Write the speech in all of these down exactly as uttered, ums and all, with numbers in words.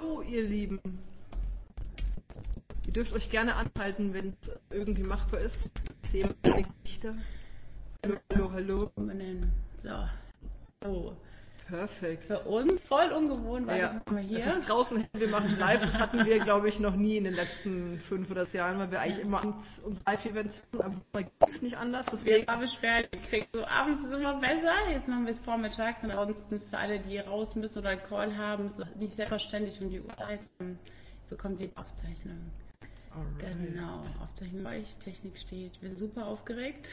Hallo, ihr Lieben. Ihr dürft euch gerne anhalten, wenn es irgendwie machbar ist. Ich sehe meine Gesichter. Hallo, hallo. So. Oh. Perfekt. Für uns voll ungewohnt, weil ja, das machen wir hier. Das ist draußen, wir machen live. Das hatten wir, glaube ich, noch nie in den letzten fünf oder sechs Jahren, weil wir eigentlich immer uns, uns Live-Events machen, aber geht es nicht anders. Deswegen. Wir haben beschwert, wir kriegen so abends ist immer besser. Jetzt machen wir es vormittags und ansonsten für alle, die raus müssen oder einen Call haben, ist nicht selbstverständlich um die Uhrzeit, bekommt die Aufzeichnung. Alright. Genau, Aufzeichnung bei euch, Technik steht. Wir sind super aufgeregt.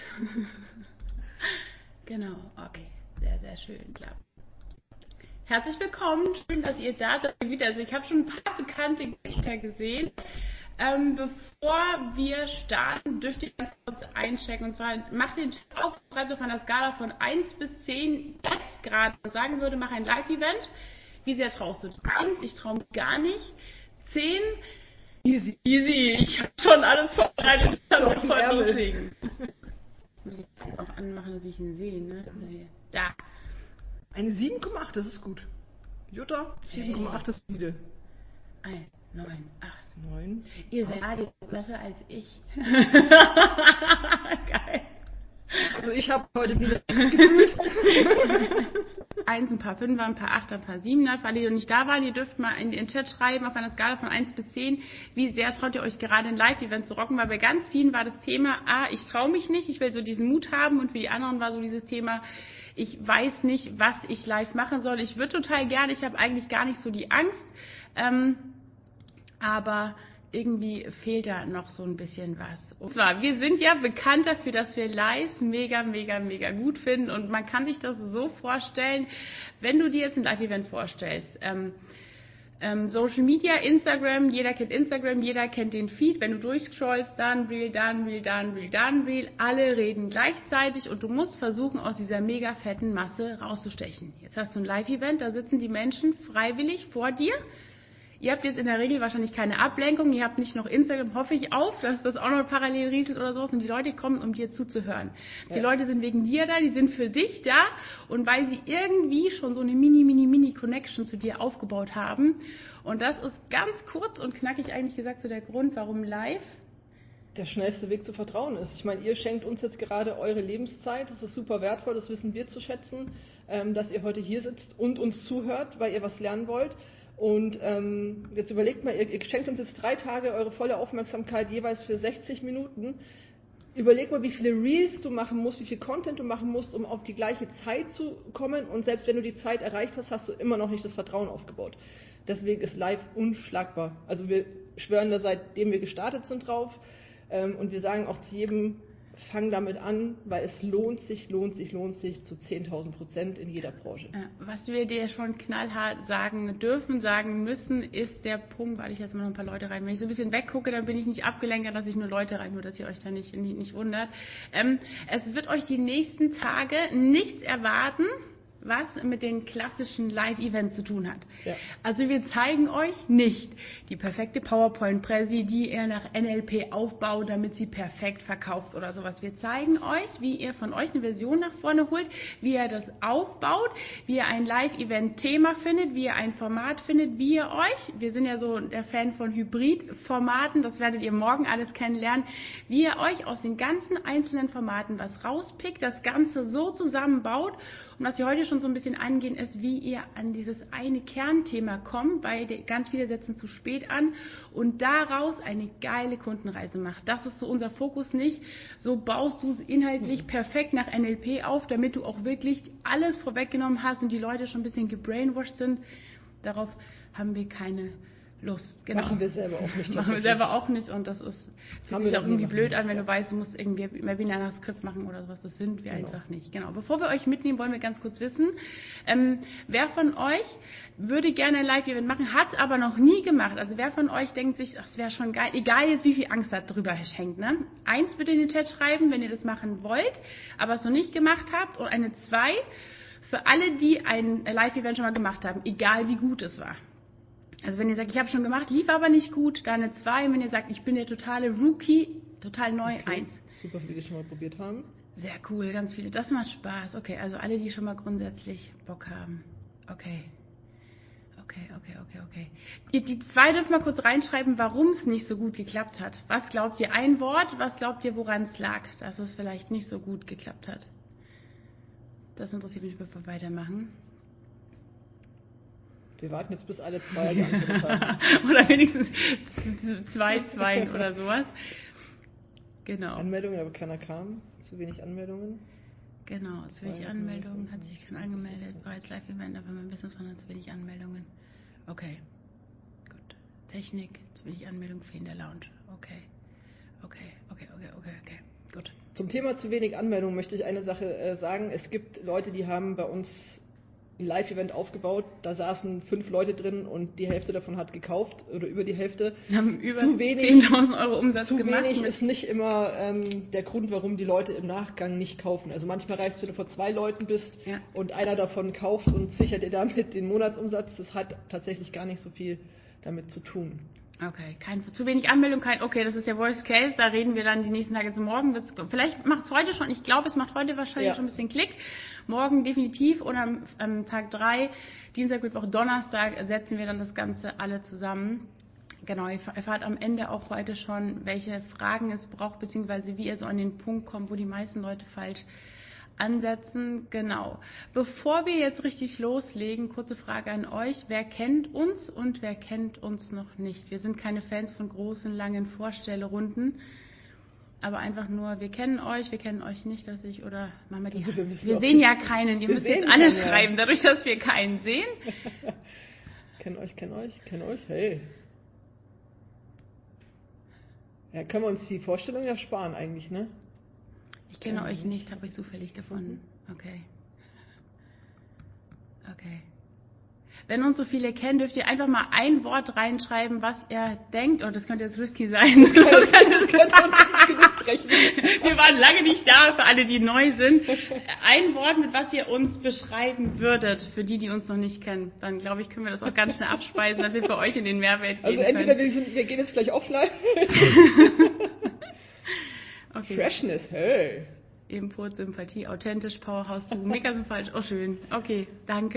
Genau, okay, sehr, sehr schön, klar. Herzlich willkommen, schön, dass ihr da seid wieder. Also ich habe schon ein paar bekannte Gesichter gesehen. Ähm, bevor wir starten, dürft ihr ganz kurz einchecken. Und zwar macht den Chat auf, schreibt auf einer Skala von eins bis zehn jetzt gerade sagen würde, mach ein Live-Event. Wie sehr traust du dich? eins, ich traue mich gar nicht. zehn, easy, easy. Ich habe schon alles vorbereitet, ich kann sofort loslegen. Muss ich auch anmachen, dass ich ihn sehe, ne? Da. Eine sieben Komma acht, das ist gut. Jutta, sieben Komma acht ist solide. eins, neun, acht. neun. Ihr seid alle besser als ich. Geil. Also ich habe heute wieder gefühlt. Eins, ein paar Fünfer, ein paar Achter, ein paar Siebener. Für alle, die noch nicht da waren, ihr dürft mal in den Chat schreiben, auf einer Skala von eins bis zehn, wie sehr traut ihr euch gerade ein Live-Event zu rocken, weil bei ganz vielen war das Thema, ah, ich traue mich nicht, ich will so diesen Mut haben, und für die anderen war so dieses Thema, ich weiß nicht, was ich live machen soll. Ich würde total gerne, ich habe eigentlich gar nicht so die Angst, ähm, aber irgendwie fehlt da noch so ein bisschen was. Und zwar, wir sind ja bekannt dafür, dass wir Lives mega, mega, mega gut finden, und man kann sich das so vorstellen, wenn du dir jetzt ein Live-Event vorstellst, ähm, ähm, Social Media, Instagram, jeder kennt Instagram, jeder kennt den Feed, wenn du durchscrollst, dann Reel, dann Reel, dann Reel, dann Reel, alle reden gleichzeitig und du musst versuchen, aus dieser mega fetten Masse rauszustechen. Jetzt hast du ein Live-Event, da sitzen die Menschen freiwillig vor dir. Ihr habt jetzt in der Regel wahrscheinlich keine Ablenkung, ihr habt nicht noch Instagram, hoffe ich, auf, dass das auch noch parallel rieselt oder sowas, und die Leute kommen, um dir zuzuhören. Ja. Die Leute sind wegen dir da, die sind für dich da, und weil sie irgendwie schon so eine mini, mini, mini Connection zu dir aufgebaut haben. Und das ist ganz kurz und knackig eigentlich gesagt so der Grund, warum live der schnellste Weg zu Vertrauen ist. Ich meine, ihr schenkt uns jetzt gerade eure Lebenszeit, das ist super wertvoll, das wissen wir zu schätzen, dass ihr heute hier sitzt und uns zuhört, weil ihr was lernen wollt. Und ähm, jetzt überlegt mal, ihr, ihr schenkt uns jetzt drei Tage eure volle Aufmerksamkeit, jeweils für sechzig Minuten. Überleg mal, wie viele Reels du machen musst, wie viel Content du machen musst, um auf die gleiche Zeit zu kommen. Und selbst wenn du die Zeit erreicht hast, hast du immer noch nicht das Vertrauen aufgebaut. Deswegen ist live unschlagbar. Also wir schwören da, seitdem wir gestartet sind, drauf. Ähm, und wir sagen auch zu jedem, fang damit an, weil es lohnt sich, lohnt sich, lohnt sich zu zehntausend Prozent in jeder Branche. Was wir dir schon knallhart sagen dürfen, sagen müssen, ist der Punkt, weil ich jetzt mal noch ein paar Leute rein, wenn ich so ein bisschen weggucke, dann bin ich nicht abgelenkt, dass ich nur Leute rein, nur dass ihr euch da nicht, nicht, nicht wundert. Ähm, es wird euch die nächsten Tage nichts erwarten, was mit den klassischen Live-Events zu tun hat. Ja. Also wir zeigen euch nicht die perfekte PowerPoint-Präsi, die ihr nach N L P aufbaut, damit sie perfekt verkauft oder sowas. Wir zeigen euch, wie ihr von euch eine Version nach vorne holt, wie ihr das aufbaut, wie ihr ein Live-Event-Thema findet, wie ihr ein Format findet, wie ihr euch, wir sind ja so der Fan von Hybrid-Formaten, das werdet ihr morgen alles kennenlernen, wie ihr euch aus den ganzen einzelnen Formaten was rauspickt, das Ganze so zusammenbaut. Und was wir heute schon so ein bisschen angehen, ist, wie ihr an dieses eine Kernthema kommt, weil ganz viele setzen zu spät an und daraus eine geile Kundenreise macht. Das ist so unser Fokus nicht. So baust du es inhaltlich perfekt nach N L P auf, damit du auch wirklich alles vorweggenommen hast und die Leute schon ein bisschen gebrainwashed sind. Darauf haben wir keine Lust. Genau. Machen wir selber auch nicht. Machen wir selber auch nicht, und das ist, fühlt sich auch irgendwie blöd an, wenn du weißt, du musst irgendwie ein Webinar nach Skript machen oder sowas. Das sind wir genau. einfach nicht. Genau. Bevor wir euch mitnehmen, wollen wir ganz kurz wissen, ähm, wer von euch würde gerne ein Live-Event machen, hat es aber noch nie gemacht. Also wer von euch denkt sich, das wäre schon geil, egal jetzt wie viel Angst da drüber hängt. Ne? Eins bitte in den Chat schreiben, wenn ihr das machen wollt, aber es noch nicht gemacht habt, und eine zwei für alle, die ein Live-Event schon mal gemacht haben, egal wie gut es war. Also wenn ihr sagt, ich habe schon gemacht, lief aber nicht gut, dann eine zwei. Und wenn ihr sagt, ich bin der totale Rookie, total neu, okay. eins. Super, viele, die schon mal probiert haben. Sehr cool, ganz viele. Das macht Spaß. Okay, also alle, die schon mal grundsätzlich Bock haben. Okay. Okay, okay, okay, okay. Ihr, die zwei dürft mal kurz reinschreiben, warum es nicht so gut geklappt hat. Was glaubt ihr? Ein Wort, was glaubt ihr, woran es lag, dass es vielleicht nicht so gut geklappt hat? Das interessiert mich, bevor wir weitermachen. Wir warten jetzt, bis alle zwei geantwortet haben. Oder wenigstens zwei, zwei oder sowas. Genau. Anmeldungen, aber keiner kam. Zu wenig Anmeldungen. Genau, zu wenig Anmeldungen, hat sich keiner angemeldet, bereits Live-Event, aber mein Business waren zu wenig Anmeldungen. Okay, gut. Technik, zu wenig Anmeldungen, fehlende Lounge. Okay, okay, okay, okay, okay, okay, gut. Zum Thema zu wenig Anmeldungen möchte ich eine Sache äh, sagen. Es gibt Leute, die haben bei uns ein Live-Event aufgebaut, da saßen fünf Leute drin und die Hälfte davon hat gekauft oder über die Hälfte. Wir haben über zu wenig, zehntausend Euro Umsatz zu gemacht. Zu wenig mit ist nicht immer ähm, der Grund, warum die Leute im Nachgang nicht kaufen. Also manchmal reicht es, wenn du vor zwei Leuten bist ja. und einer davon kauft und sichert dir damit den Monatsumsatz. Das hat tatsächlich gar nicht so viel damit zu tun. Okay, kein, zu wenig Anmeldung, kein, okay, das ist der Worst Case, da reden wir dann die nächsten Tage zu morgen. Wird's, vielleicht macht es heute schon, ich glaube, es macht heute wahrscheinlich ja. schon ein bisschen Klick. Morgen definitiv und am, am Tag drei, Dienstag, Mittwoch, Donnerstag setzen wir dann das Ganze alle zusammen. Genau, ihr erfahrt am Ende auch heute schon, welche Fragen es braucht, beziehungsweise wie ihr so an den Punkt kommt, wo die meisten Leute falsch ansetzen. Genau. Bevor wir jetzt richtig loslegen, kurze Frage an euch. Wer kennt uns und wer kennt uns noch nicht? Wir sind keine Fans von großen, langen Vorstellrunden, aber einfach nur, wir kennen euch, wir kennen euch nicht, dass ich, oder machen wir die Wir, wir sehen ja keinen, ihr müsst jetzt alle keinen, schreiben, ja. dadurch, dass wir keinen sehen. Kennt euch, kennt euch, kennt euch, hey. Ja, können wir uns die Vorstellung ja sparen eigentlich, ne? Ich kenne Kann euch nicht, habe ich zufällig gefunden. Okay. Okay. Wenn uns so viele kennen, dürft ihr einfach mal ein Wort reinschreiben, was ihr denkt. Oh, das könnte jetzt risky sein. Das könnte, das könnte uns genug brechen. Wir waren lange nicht da, für alle, die neu sind. Ein Wort, mit was ihr uns beschreiben würdet, für die, die uns noch nicht kennen. Dann, glaube ich, können wir das auch ganz schnell abspeisen, dass wir für euch in den Mehrwert gehen Also entweder können. wir, sind, wir gehen jetzt gleich offline. Okay. Freshness, hey. Input, Sympathie, authentisch, Powerhouse, du, mega sympathisch, oh schön, okay, danke,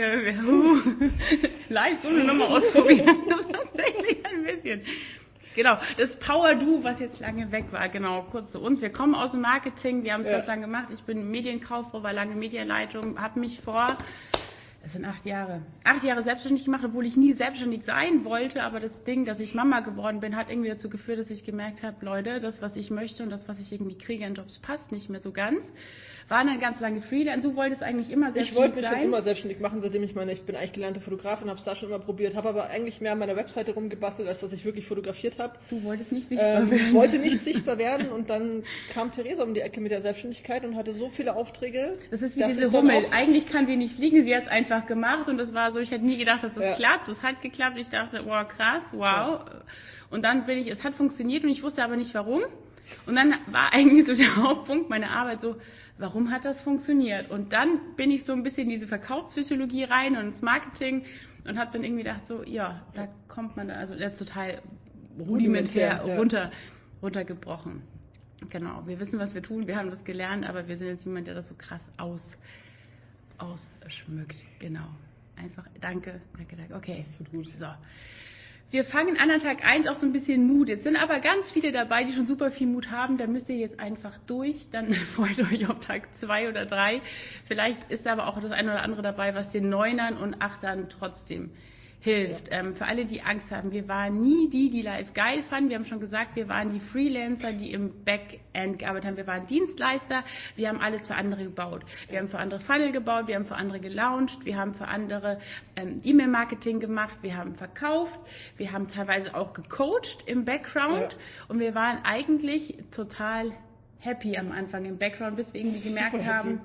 live so eine Nummer ausprobieren, das ist tatsächlich ein bisschen. Genau, das Power Do, was jetzt lange weg war, genau, kurz zu uns, wir kommen aus dem Marketing, wir haben es ja. ganz lange gemacht, ich bin Medienkauffrau, war lange Medienleitung, habe mich vor, das sind acht Jahre, acht Jahre selbstständig gemacht, obwohl ich nie selbstständig sein wollte, aber das Ding, dass ich Mama geworden bin, hat irgendwie dazu geführt, dass ich gemerkt habe, Leute, das, was ich möchte und das, was ich irgendwie kriege an Jobs, passt nicht mehr so ganz. War dann ganz lange Freelance. Du wolltest eigentlich immer selbstständig sein. Ich wollte mich schon immer selbstständig machen, seitdem ich meine, ich bin eigentlich gelernte Fotografin, habe es da schon immer probiert, habe aber eigentlich mehr an meiner Webseite rumgebastelt, als dass ich wirklich fotografiert habe. Du wolltest nicht sichtbar ähm, werden. Ich wollte nicht sichtbar werden und dann kam Theresa um die Ecke mit der Selbstständigkeit und hatte so viele Aufträge. Das ist wie diese Hummel. Eigentlich kann sie nicht fliegen, sie hat es einfach gemacht und das war so, ich hätte nie gedacht, dass das ja. klappt. Das hat geklappt. Ich dachte, wow, krass, wow. Ja. Und dann bin ich, es hat funktioniert und ich wusste aber nicht warum. Und dann war eigentlich so der Hauptpunkt meiner Arbeit so, warum hat das funktioniert? Und dann bin ich so ein bisschen in diese Verkaufspsychologie rein und ins Marketing und habe dann irgendwie gedacht, so, ja, da kommt man dann, also der total rudimentär ja. runter, runtergebrochen. Genau, wir wissen, was wir tun, wir haben das gelernt, aber wir sind jetzt niemand, der das so krass aus, ausschmückt. Genau, einfach, danke, danke, danke. Okay, das tut gut. So. Wir fangen an an Tag eins auch so ein bisschen Mut. Jetzt sind aber ganz viele dabei, die schon super viel Mut haben. Da müsst ihr jetzt einfach durch. Dann freut euch auf Tag zwei oder drei. Vielleicht ist aber auch das eine oder andere dabei, was den Neunern und Achtern trotzdem hilft. Ja. Ähm, für alle, die Angst haben, wir waren nie die, die live geil fanden. Wir haben schon gesagt, wir waren die Freelancer, die im Backend gearbeitet haben. Wir waren Dienstleister. Wir haben alles für andere gebaut. Wir haben für andere Funnel gebaut. Wir haben für andere gelauncht. Wir haben für andere ähm, E-Mail-Marketing gemacht. Wir haben verkauft. Wir haben teilweise auch gecoacht im Background. Ja. Und wir waren eigentlich total happy am Anfang im Background, bis wir irgendwie gemerkt Super haben,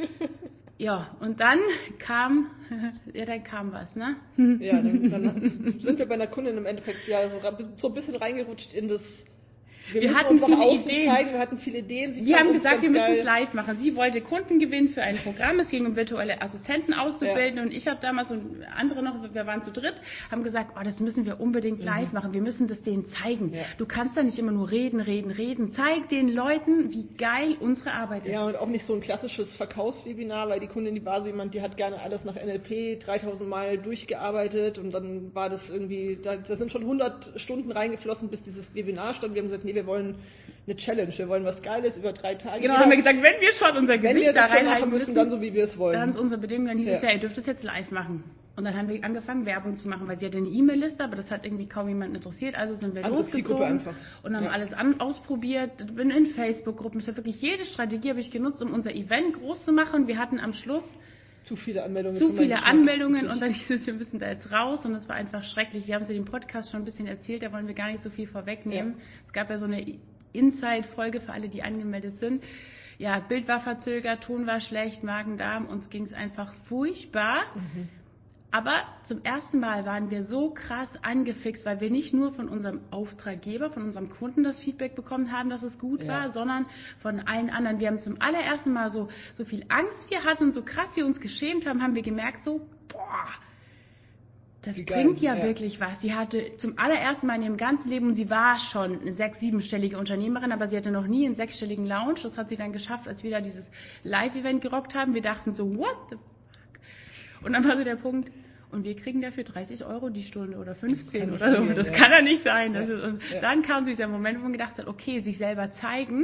ja, und dann kam, ja, dann kam was, ne? Ja, dann, dann sind wir bei einer Kundin im Endeffekt ja so, so ein bisschen reingerutscht in das Wir, wir müssen hatten uns viele nach außen Ideen. zeigen, wir hatten viele Ideen. Sie Wir fanden haben uns gesagt, wir ganz müssen es geil. live machen. Sie wollte Kunden gewinnen für ein Programm. Es ging um virtuelle Assistenten auszubilden. Ja. Und ich habe damals und andere noch, wir waren zu dritt, haben gesagt, oh, das müssen wir unbedingt live mhm. machen. Wir müssen das denen zeigen. Ja. Du kannst da nicht immer nur reden, reden, reden. Zeig den Leuten, wie geil unsere Arbeit ist. Ja, und auch nicht so ein klassisches Verkaufswebinar, weil die Kundin, die war so jemand, die hat gerne alles nach N L P dreitausend Mal durchgearbeitet und dann war das irgendwie, da, da sind schon hundert Stunden reingeflossen, bis dieses Webinar stand. Wir haben gesagt, nee, wir wollen eine Challenge, wir wollen was Geiles über drei Tage. Genau, haben wir gesagt, wenn wir schon unser Gesicht wenn wir da das schon reinhalten machen müssen, müssen, dann so, wie wir es wollen. Dann ist unsere Bedingung, dann hieß ja. es ja, ihr dürft es jetzt live machen. Und dann haben wir angefangen, Werbung zu machen, weil sie hatte eine E-Mail-Liste, aber das hat irgendwie kaum jemanden interessiert. Also sind wir Andere losgezogen und haben ja. alles an, ausprobiert. Bin in Facebook-Gruppen. Ich habe wirklich jede Strategie habe ich genutzt, um unser Event groß zu machen. Wir hatten am Schluss zu viele Anmeldungen. Zu viele Anmeldungen und dann hieß es, wir müssen da jetzt raus und das war einfach schrecklich. Wir haben sie im Podcast schon ein bisschen erzählt, da wollen wir gar nicht so viel vorwegnehmen. Ja. Es gab ja so eine Inside-Folge für alle, die angemeldet sind. Ja, Bild war verzögert, Ton war schlecht, Magen-Darm, uns ging es einfach furchtbar. Mhm. Aber zum ersten Mal waren wir so krass angefixt, weil wir nicht nur von unserem Auftraggeber, von unserem Kunden das Feedback bekommen haben, dass es gut ja. war, sondern von allen anderen. Wir haben zum allerersten Mal so, so viel Angst wir hatten, so krass wir uns geschämt haben, haben wir gemerkt so, boah, das Wie bringt geil, ja, ja wirklich was. Sie hatte zum allerersten Mal in ihrem ganzen Leben, und sie war schon eine sechs-, siebenstellige Unternehmerin, aber sie hatte noch nie einen sechsstelligen Lounge. Das hat sie dann geschafft, als wir da dieses Live-Event gerockt haben. Wir dachten so, what the Und dann war so der Punkt, und wir kriegen dafür dreißig Euro die Stunde oder fünfzehn oder so. Das ja. kann ja nicht sein. Das ja. ist, und ja. Dann kam dieser Moment, wo man gedacht hat, okay, sich selber zeigen,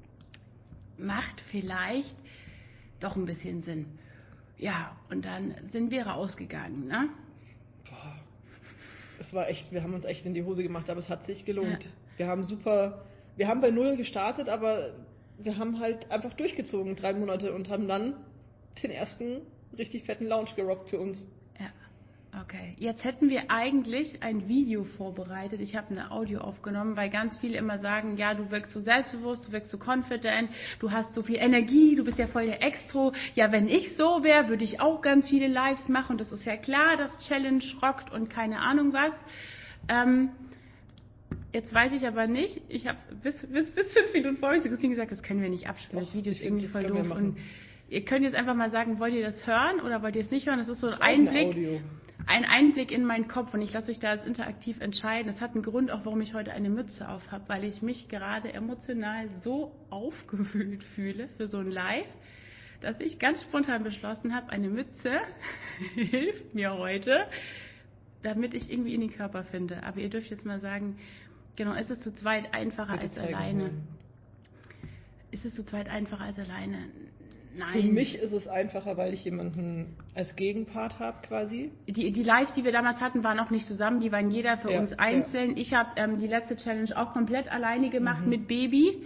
macht vielleicht doch ein bisschen Sinn. Ja, und dann sind wir rausgegangen, ne? Boah. Es war echt, wir haben uns echt in die Hose gemacht, aber es hat sich gelohnt. Ja. Wir haben super, wir haben bei Null gestartet, aber wir haben halt einfach durchgezogen, drei Monate, und haben dann den ersten richtig fetten Lounge gerockt für uns. Ja, okay. Jetzt hätten wir eigentlich ein Video vorbereitet. Ich habe eine Audio aufgenommen, weil ganz viele immer sagen, ja, du wirkst so selbstbewusst, du wirkst so confident, du hast so viel Energie, du bist ja voll der Extro. Ja, wenn ich so wäre, würde ich auch ganz viele Lives machen. Das ist ja klar, dass Challenge rockt und keine Ahnung was. Ähm, Jetzt weiß ich aber nicht, ich habe bis, bis, bis fünf Minuten vor mir zu Christine gesagt, das können wir nicht abspielen, das Video ist irgendwie voll doof. Und ihr könnt jetzt einfach mal sagen, wollt ihr das hören oder wollt ihr es nicht hören? Das ist so ein Einblick, ein Einblick in meinen Kopf, und ich lasse euch da jetzt interaktiv entscheiden. Das hat einen Grund auch, warum ich heute eine Mütze auf habe, weil ich mich gerade emotional so aufgewühlt fühle für so ein Live, dass ich ganz spontan beschlossen habe, eine Mütze hilft mir heute, damit ich irgendwie in den Körper finde. Aber ihr dürft jetzt mal sagen, genau, ist es zu zweit einfacher als alleine? Ist es zu zweit einfacher als alleine? Nein. Für mich ist es einfacher, weil ich jemanden als Gegenpart habe quasi. Die, die Lives, die wir damals hatten, waren auch nicht zusammen, die waren jeder für ja, uns einzeln. Ja. Ich habe ähm, die letzte Challenge auch komplett alleine gemacht mhm. mit Baby.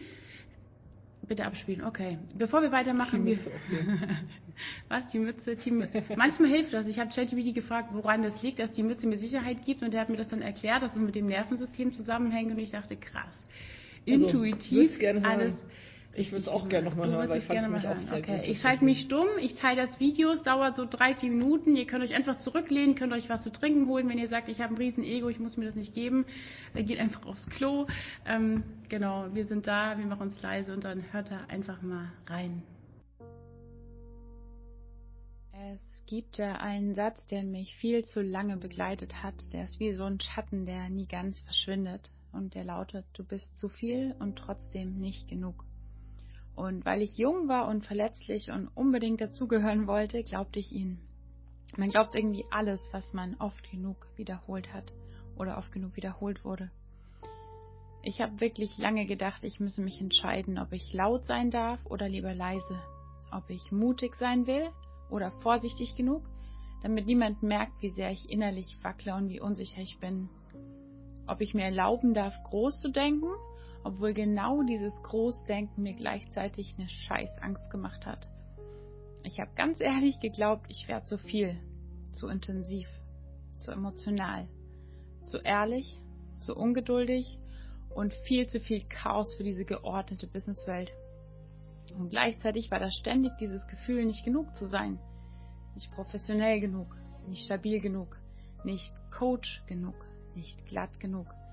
Bitte abspielen, okay. Bevor wir weitermachen, die Mütze, wir... okay. Was, die Mütze? Die Mütze. Manchmal hilft das. Ich habe ChatGPT gefragt, woran das liegt, dass die Mütze mir Sicherheit gibt, und der hat mir das dann erklärt, dass es mit dem Nervensystem zusammenhängt, und ich dachte, krass. Intuitiv also, alles... Ich würde es auch gerne nochmal hören, weil ich fand es nämlich auch sehr okay. gut. Ich schalte mich stumm, ich teile das Video, es dauert so drei, vier Minuten. Ihr könnt euch einfach zurücklehnen, könnt euch was zu trinken holen, wenn ihr sagt, ich habe ein riesen Ego, ich muss mir das nicht geben. Dann geht einfach aufs Klo. Ähm, genau, wir sind da, wir machen uns leise, und dann hört da einfach mal rein. Es gibt ja einen Satz, der mich viel zu lange begleitet hat. Der ist wie so ein Schatten, der nie ganz verschwindet. Und der lautet, du bist zu viel und trotzdem nicht genug. Und weil ich jung war und verletzlich und unbedingt dazugehören wollte, glaubte ich ihn. Man glaubt irgendwie alles, was man oft genug wiederholt hat oder oft genug wiederholt wurde. Ich habe wirklich lange gedacht, ich müsse mich entscheiden, ob ich laut sein darf oder lieber leise. Ob ich mutig sein will oder vorsichtig genug, damit niemand merkt, wie sehr ich innerlich wackle und wie unsicher ich bin. Ob ich mir erlauben darf, groß zu denken, obwohl genau dieses Großdenken mir gleichzeitig eine Scheißangst gemacht hat. Ich habe ganz ehrlich geglaubt, ich wäre zu viel, zu intensiv, zu emotional, zu ehrlich, zu ungeduldig und viel zu viel Chaos für diese geordnete Businesswelt. Und gleichzeitig war da ständig dieses Gefühl, nicht genug zu sein, nicht professionell genug, nicht stabil genug, nicht Coach genug, nicht glatt genug,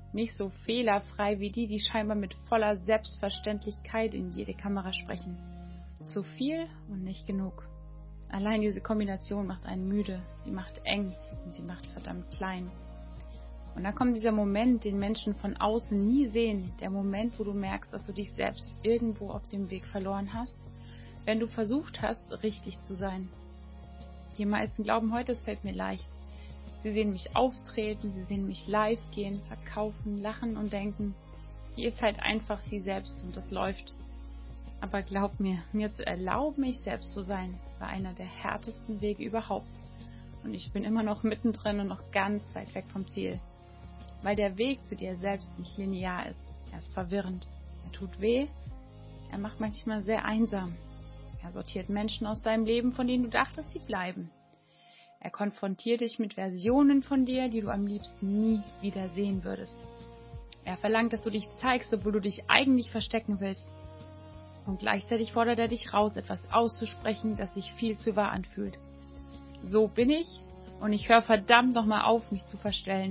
nicht so fehlerfrei wie die, die scheinbar mit voller Selbstverständlichkeit in jede Kamera sprechen. Zu viel und nicht genug. Allein diese Kombination macht einen müde, sie macht eng und sie macht verdammt klein. Und dann kommt dieser Moment, den Menschen von außen nie sehen, der Moment, wo du merkst, dass du dich selbst irgendwo auf dem Weg verloren hast, wenn du versucht hast, richtig zu sein. Die meisten glauben heute, es fällt mir leicht. Sie sehen mich auftreten, sie sehen mich live gehen, verkaufen, lachen und denken, die ist halt einfach sie selbst und das läuft. Aber glaub mir, mir zu erlauben, ich selbst zu sein, war einer der härtesten Wege überhaupt. Und ich bin immer noch mittendrin und noch ganz weit weg vom Ziel. Weil der Weg zu dir selbst nicht linear ist. Er ist verwirrend. Er tut weh. Er macht manchmal sehr einsam. Er sortiert Menschen aus deinem Leben, von denen du dachtest, sie bleiben. Er konfrontiert dich mit Versionen von dir, die du am liebsten nie wieder sehen würdest. Er verlangt, dass du dich zeigst, obwohl du dich eigentlich verstecken willst. Und gleichzeitig fordert er dich raus, etwas auszusprechen, das sich viel zu wahr anfühlt. So bin ich und ich höre verdammt nochmal auf, mich zu verstellen.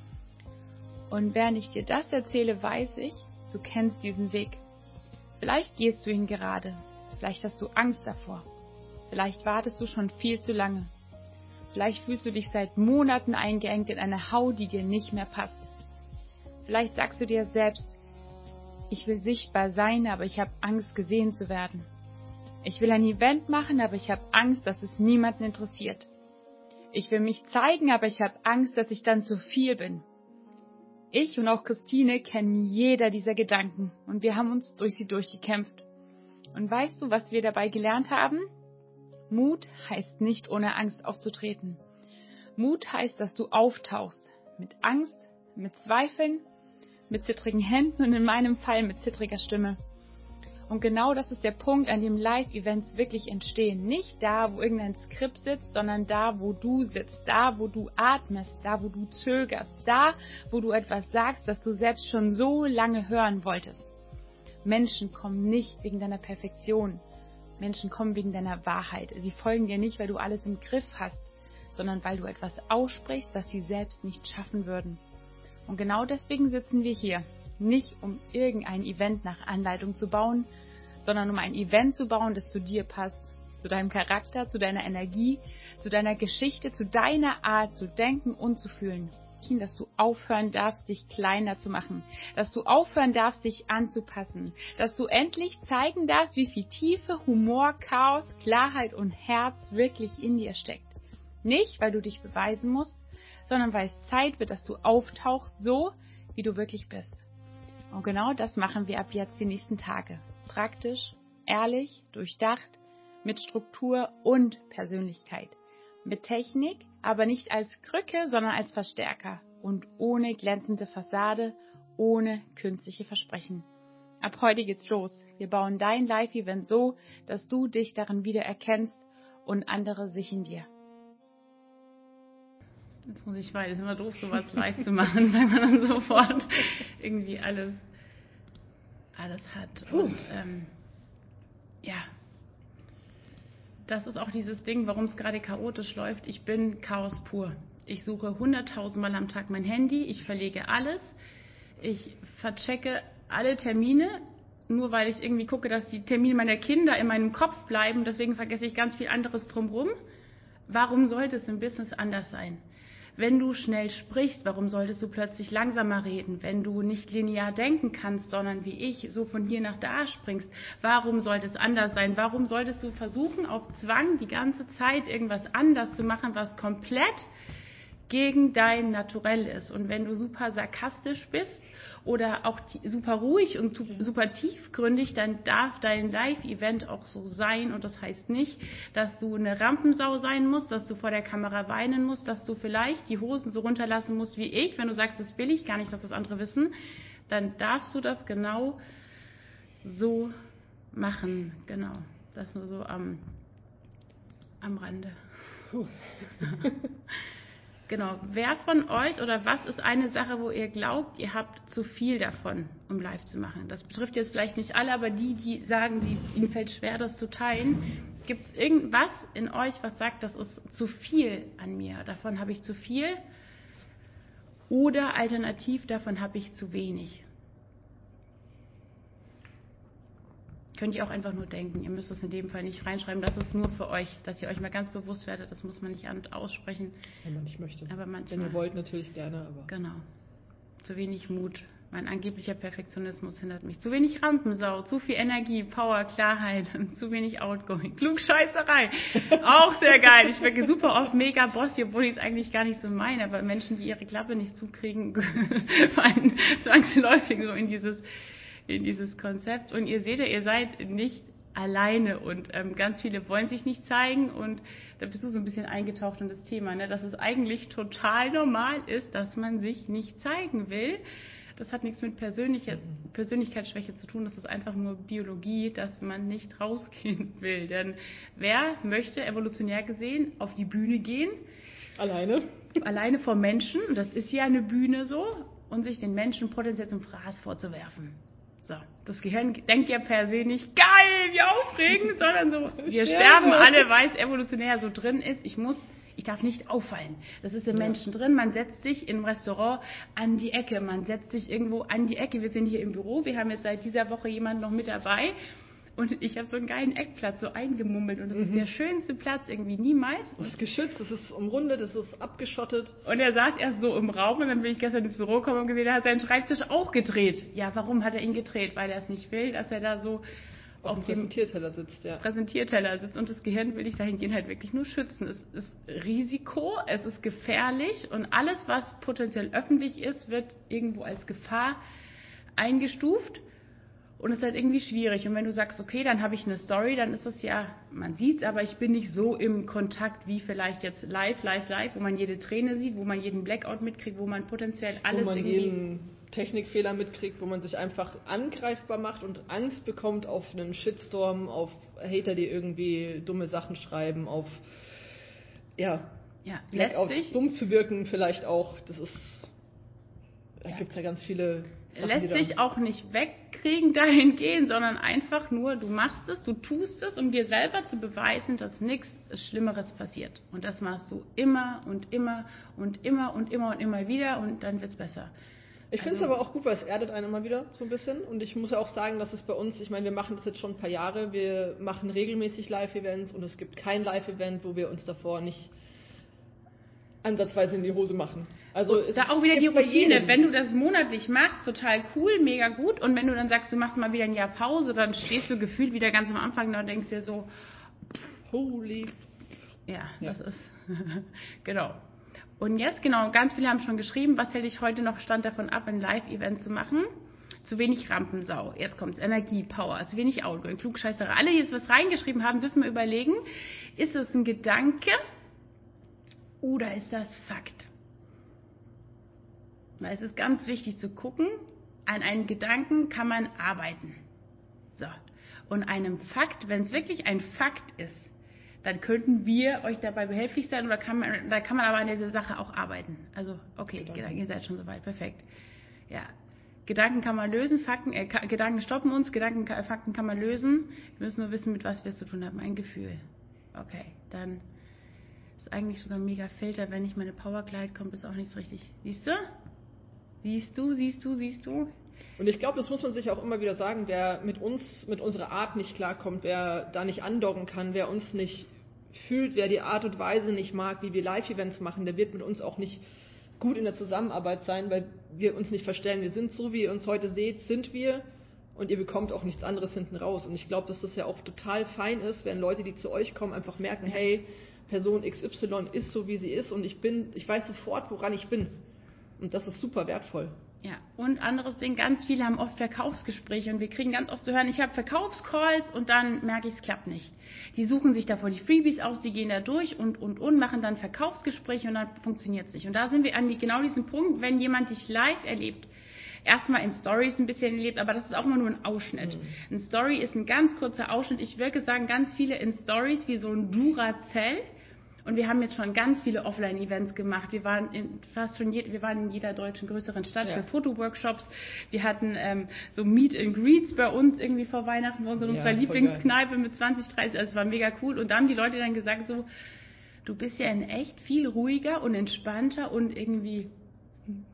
Und während ich dir das erzähle, weiß ich, du kennst diesen Weg. Vielleicht gehst du ihn gerade, vielleicht hast du Angst davor, vielleicht wartest du schon viel zu lange. Vielleicht fühlst du dich seit Monaten eingeengt in eine Haut, die dir nicht mehr passt. Vielleicht sagst du dir selbst, ich will sichtbar sein, aber ich habe Angst, gesehen zu werden. Ich will ein Event machen, aber ich habe Angst, dass es niemanden interessiert. Ich will mich zeigen, aber ich habe Angst, dass ich dann zu viel bin. Ich und auch Christine kennen jeder dieser Gedanken und wir haben uns durch sie durchgekämpft. Und weißt du, was wir dabei gelernt haben? Mut heißt nicht, ohne Angst aufzutreten. Mut heißt, dass du auftauchst. Mit Angst, mit Zweifeln, mit zittrigen Händen und in meinem Fall mit zittriger Stimme. Und genau das ist der Punkt, an dem Live-Events wirklich entstehen. Nicht da, wo irgendein Skript sitzt, sondern da, wo du sitzt. Da, wo du atmest. Da, wo du zögerst. Da, wo du etwas sagst, das du selbst schon so lange hören wolltest. Menschen kommen nicht wegen deiner Perfektion. Menschen kommen wegen deiner Wahrheit. Sie folgen dir nicht, weil du alles im Griff hast, sondern weil du etwas aussprichst, das sie selbst nicht schaffen würden. Und genau deswegen sitzen wir hier. Nicht um irgendein Event nach Anleitung zu bauen, sondern um ein Event zu bauen, das zu dir passt. Zu deinem Charakter, zu deiner Energie, zu deiner Geschichte, zu deiner Art zu denken und zu fühlen. Dass du aufhören darfst, dich kleiner zu machen. Dass du aufhören darfst, dich anzupassen. Dass du endlich zeigen darfst, wie viel Tiefe, Humor, Chaos, Klarheit und Herz wirklich in dir steckt. Nicht, weil du dich beweisen musst, sondern weil es Zeit wird, dass du auftauchst, so wie du wirklich bist. Und genau das machen wir ab jetzt die nächsten Tage. Praktisch, ehrlich, durchdacht, mit Struktur und Persönlichkeit. Mit Technik, aber nicht als Krücke, sondern als Verstärker. Und ohne glänzende Fassade, ohne künstliche Versprechen. Ab heute geht's los. Wir bauen dein Live-Event so, dass du dich darin wiedererkennst und andere sich in dir. Jetzt muss ich weiter. Es ist immer doof, sowas live zu machen, weil man dann sofort irgendwie alles, alles hat. Und ähm, ja, das ist auch dieses Ding, warum es gerade chaotisch läuft. Ich bin Chaos pur. Ich suche hunderttausend Mal am Tag mein Handy. Ich verlege alles. Ich verchecke alle Termine, nur weil ich irgendwie gucke, dass die Termine meiner Kinder in meinem Kopf bleiben. Deswegen vergesse ich ganz viel anderes drumherum. Warum sollte es im Business anders sein? Wenn du schnell sprichst, warum solltest du plötzlich langsamer reden? Wenn du nicht linear denken kannst, sondern wie ich so von hier nach da springst, warum sollte es anders sein? Warum solltest du versuchen, auf Zwang die ganze Zeit irgendwas anders zu machen, was komplett gegen dein Naturell ist? Und wenn du super sarkastisch bist oder auch super ruhig und super tiefgründig, dann darf dein Live-Event auch so sein. Und das heißt nicht, dass du eine Rampensau sein musst, dass du vor der Kamera weinen musst, dass du vielleicht die Hosen so runterlassen musst wie ich. Wenn du sagst, das will ich gar nicht, dass das andere wissen, dann darfst du das genau so machen. Genau, das nur so am, am Rande. Genau, wer von euch oder was ist eine Sache, wo ihr glaubt, ihr habt zu viel davon, um live zu machen? Das betrifft jetzt vielleicht nicht alle, aber die, die sagen, die, ihnen fällt schwer, das zu teilen. Gibt es irgendwas in euch, was sagt, das ist zu viel an mir? Davon habe ich zu viel? Oder alternativ, davon habe ich zu wenig. Könnt ihr auch einfach nur denken. Ihr müsst das in dem Fall nicht reinschreiben. Das ist nur für euch, dass ihr euch mal ganz bewusst werdet. Das muss man nicht aussprechen. Wenn man nicht möchte. Aber manchmal. Wenn ihr wollt, natürlich gerne. Aber genau. Zu wenig Mut. Mein angeblicher Perfektionismus hindert mich. Zu wenig Rampensau, zu viel Energie, Power, Klarheit, zu wenig Outgoing. Klugscheißerei. Auch sehr geil. Ich wirke super oft mega bossy, obwohl ich es eigentlich gar nicht so meine. Aber Menschen, die ihre Klappe nicht zukriegen, fallen zwangsläufig so in dieses... in dieses Konzept. Und ihr seht ja, ihr seid nicht alleine und ähm, ganz viele wollen sich nicht zeigen und da bist du so ein bisschen eingetaucht in das Thema, ne? Dass es eigentlich total normal ist, dass man sich nicht zeigen will. Das hat nichts mit Persönlichkeit, Persönlichkeitsschwäche zu tun, das ist einfach nur Biologie, dass man nicht rausgehen will. Denn wer möchte evolutionär gesehen auf die Bühne gehen? Alleine? Alleine vor Menschen, das ist ja eine Bühne so, und sich den Menschen potenziell zum Fraß vorzuwerfen. So, das Gehirn denkt ja per se nicht, geil, wie aufregend, sondern so, wir sterben alle, weil es evolutionär so drin ist, ich muss, ich darf nicht auffallen. Das ist im ja. Menschen drin, man setzt sich im Restaurant an die Ecke, man setzt sich irgendwo an die Ecke. Wir sind hier im Büro, wir haben jetzt seit dieser Woche jemanden noch mit dabei und ich habe so einen geilen Eckplatz so eingemummelt und das mhm. ist der schönste Platz irgendwie niemals. Es ist geschützt, es ist umrundet, es ist abgeschottet. Und er saß erst so im Raum und dann bin ich gestern ins Büro gekommen und gesehen, er hat seinen Schreibtisch auch gedreht. Ja, warum hat er ihn gedreht? Weil er es nicht will, dass er da so auf, auf dem Präsentierteller sitzt, ja. Präsentierteller sitzt und das Gehirn will ich dahingehend halt wirklich nur schützen. Es ist Risiko, es ist gefährlich und alles, was potenziell öffentlich ist, wird irgendwo als Gefahr eingestuft. Und es ist halt irgendwie schwierig. Und wenn du sagst, okay, dann habe ich eine Story, dann ist es ja, man sieht es, aber ich bin nicht so im Kontakt wie vielleicht jetzt live, live, live, wo man jede Träne sieht, wo man jeden Blackout mitkriegt, wo man potenziell alles wo man irgendwie... jeden Technikfehler mitkriegt, wo man sich einfach angreifbar macht und Angst bekommt auf einen Shitstorm, auf Hater, die irgendwie dumme Sachen schreiben, auf, ja, ja Blackouts, dumm zu wirken vielleicht auch. Das ist, da ja. gibt es ja ganz viele... Sachen, lässt sich auch nicht wegkriegen dahingehend, sondern einfach nur, du machst es, du tust es, um dir selber zu beweisen, dass nichts Schlimmeres passiert. Und das machst du immer und immer und immer und immer und immer wieder und dann wird's besser. Ich finde es also, aber auch gut, weil es erdet einen immer wieder so ein bisschen. Und ich muss ja auch sagen, dass es bei uns, ich meine, wir machen das jetzt schon ein paar Jahre, wir machen regelmäßig Live-Events und es gibt kein Live-Event, wo wir uns davor nicht ansatzweise in die Hose machen. Also es da auch wieder die Routine, wenn du das monatlich machst, total cool, mega gut. Und wenn du dann sagst, du machst mal wieder ein Jahr Pause, dann stehst du gefühlt wieder ganz am Anfang da und denkst dir so, holy. Ja, ja. Das ist, genau. Und jetzt, genau, ganz viele haben schon geschrieben, was hält dich heute noch Stand davon ab, ein Live-Event zu machen? Zu wenig Rampensau, jetzt kommt's, Energie, Power, zu wenig Outgoing, Klugscheißerei. Alle, die jetzt was reingeschrieben haben, dürfen wir überlegen, ist es ein Gedanke oder ist das Fakt? Weil es ist ganz wichtig zu gucken, an einem Gedanken kann man arbeiten. So. Und einem Fakt, wenn es wirklich ein Fakt ist, dann könnten wir euch dabei behilflich sein oder kann man, da kann man aber an dieser Sache auch arbeiten. Also, okay, Gedanken. Gedanken, ihr seid schon soweit, perfekt. Ja. Gedanken kann man lösen, Fakten, äh, Gedanken stoppen uns, Gedanken, Fakten kann man lösen. Wir müssen nur wissen, mit was wir es zu tun haben. Ein Gefühl. Okay, dann ist eigentlich sogar ein mega Filter, wenn nicht meine Powerglide kommt, ist auch nichts richtig. Siehst du? Siehst du, siehst du, siehst du? Und ich glaube, das muss man sich auch immer wieder sagen, wer mit uns, mit unserer Art nicht klarkommt, wer da nicht andocken kann, wer uns nicht fühlt, wer die Art und Weise nicht mag, wie wir Live-Events machen, der wird mit uns auch nicht gut in der Zusammenarbeit sein, weil wir uns nicht verstellen. Wir sind so, wie ihr uns heute seht, sind wir und ihr bekommt auch nichts anderes hinten raus. Und ich glaube, dass das ja auch total fein ist, wenn Leute, die zu euch kommen, einfach merken, hey, Person X Y ist so, wie sie ist und ich bin, ich weiß sofort, woran ich bin. Und das ist super wertvoll. Ja, und anderes Ding, ganz viele haben oft Verkaufsgespräche und wir kriegen ganz oft zu hören, ich habe Verkaufscalls und dann merke ich, es klappt nicht. Die suchen sich davor die Freebies aus, die gehen da durch und, und, und, machen dann Verkaufsgespräche und dann funktioniert es nicht. Und da sind wir an die, genau diesem Punkt, wenn jemand dich live erlebt, erstmal in Stories ein bisschen erlebt, aber das ist auch immer nur ein Ausschnitt. Mhm. Ein Story ist ein ganz kurzer Ausschnitt. Ich würde sagen, ganz viele in Stories wie so ein Duracell. Und wir haben jetzt schon ganz viele Offline-Events gemacht. Wir waren in fast schon je, wir waren in jeder deutschen größeren Stadt ja. für Fotoworkshops. Wir hatten ähm, so Meet and Greets bei uns irgendwie vor Weihnachten, bei uns in unserer ja, Lieblingskneipe mit zwanzig, dreißig. Also es war mega cool. Und da haben die Leute dann gesagt so, du bist ja in echt viel ruhiger und entspannter und irgendwie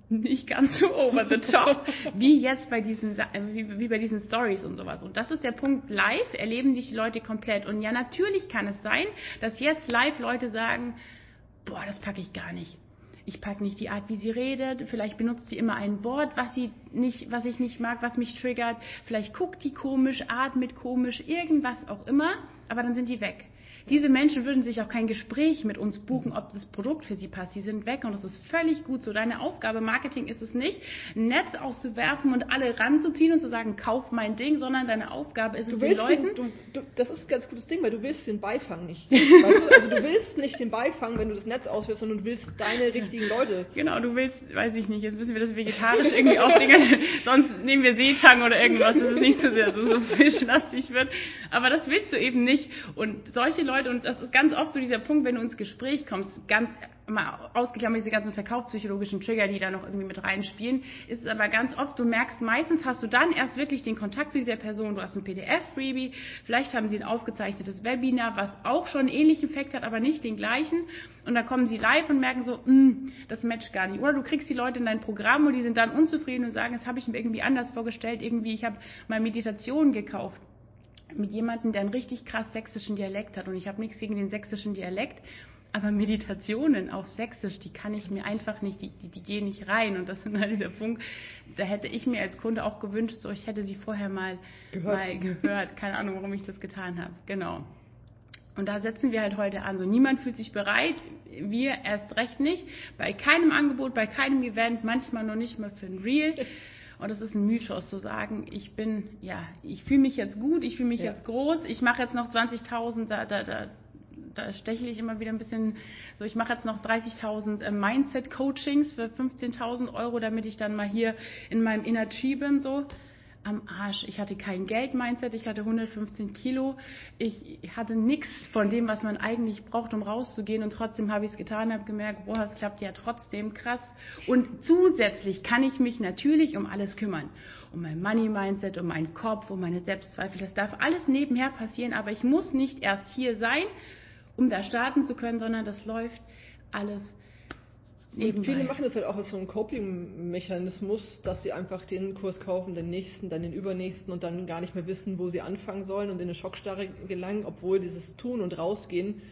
nicht ganz so over the top, wie jetzt bei diesen, wie, wie bei diesen Stories und sowas. Und das ist der Punkt, live erleben dich die Leute komplett. Und ja, natürlich kann es sein, dass jetzt live Leute sagen, boah, das packe ich gar nicht. Ich packe nicht die Art, wie sie redet. Vielleicht benutzt sie immer ein Wort, was sie nicht, was ich nicht mag, was mich triggert. Vielleicht guckt die komisch, atmet komisch, irgendwas auch immer. Aber dann sind die weg. Diese Menschen würden sich auch kein Gespräch mit uns buchen, ob das Produkt für sie passt. Sie sind weg und das ist völlig gut so. Deine Aufgabe, Marketing ist es nicht, ein Netz auszuwerfen und alle ranzuziehen und zu sagen, kauf mein Ding, sondern deine Aufgabe ist es, Du den willst Leuten... den, du, du, das ist ein ganz gutes Ding, weil du willst den Beifang nicht. Weißt du? Also du willst nicht den Beifang, wenn du das Netz auswirfst, sondern du willst deine richtigen Leute. Genau, du willst, weiß ich nicht, jetzt müssen wir das vegetarisch irgendwie aufdingen, sonst nehmen wir Seetang oder irgendwas, dass es nicht so sehr so, so fischlastig wird. Aber das willst du eben nicht. Und solche Leute, und das ist ganz oft so dieser Punkt, wenn du ins Gespräch kommst, ganz mal ausgeklammert diese ganzen verkaufspsychologischen Trigger, die da noch irgendwie mit reinspielen, ist es aber ganz oft, du merkst, meistens hast du dann erst wirklich den Kontakt zu dieser Person, du hast ein P D F-Freebie, vielleicht haben sie ein aufgezeichnetes Webinar, was auch schon einen ähnlichen Effekt hat, aber nicht den gleichen, und da kommen sie live und merken so, das matcht gar nicht. Oder du kriegst die Leute in dein Programm und die sind dann unzufrieden und sagen, das habe ich mir irgendwie anders vorgestellt, irgendwie, ich habe mal Meditation gekauft mit jemandem, der einen richtig krass sächsischen Dialekt hat, und ich habe nichts gegen den sächsischen Dialekt, aber Meditationen auf Sächsisch, die kann ich mir einfach nicht, die, die, die gehen nicht rein, und das ist halt dieser Punkt, da hätte ich mir als Kunde auch gewünscht, so ich hätte sie vorher mal gehört, mal gehört. Keine Ahnung, warum ich das getan habe, genau. Und da setzen wir halt heute an, so niemand fühlt sich bereit, wir erst recht nicht, bei keinem Angebot, bei keinem Event, manchmal noch nicht mal für ein Reel. Und es ist ein Mythos zu sagen, ich bin, ja, ich fühle mich jetzt gut, ich fühle mich ja. jetzt groß, ich mache jetzt noch zwanzigtausend, da, da, da, da stechle ich immer wieder ein bisschen, so ich mache jetzt noch dreißigtausend äh, Mindset-Coachings für fünfzehntausend Euro, damit ich dann mal hier in meinem Inner Chi bin, so. Am Arsch. Ich hatte kein Geld-Mindset, ich hatte hundertfünfzehn Kilo, ich hatte nichts von dem, was man eigentlich braucht, um rauszugehen, und trotzdem habe ich es getan, habe gemerkt, boah, es klappt ja trotzdem, krass. Und zusätzlich kann ich mich natürlich um alles kümmern. Um mein Money-Mindset, um meinen Kopf, um meine Selbstzweifel. Das darf alles nebenher passieren, aber ich muss nicht erst hier sein, um da starten zu können, sondern das läuft alles nebenbei. Viele machen das halt auch als so einen Coping-Mechanismus, dass sie einfach den Kurs kaufen, den nächsten, dann den übernächsten und dann gar nicht mehr wissen, wo sie anfangen sollen und in eine Schockstarre gelangen, obwohl dieses Tun und Rausgehen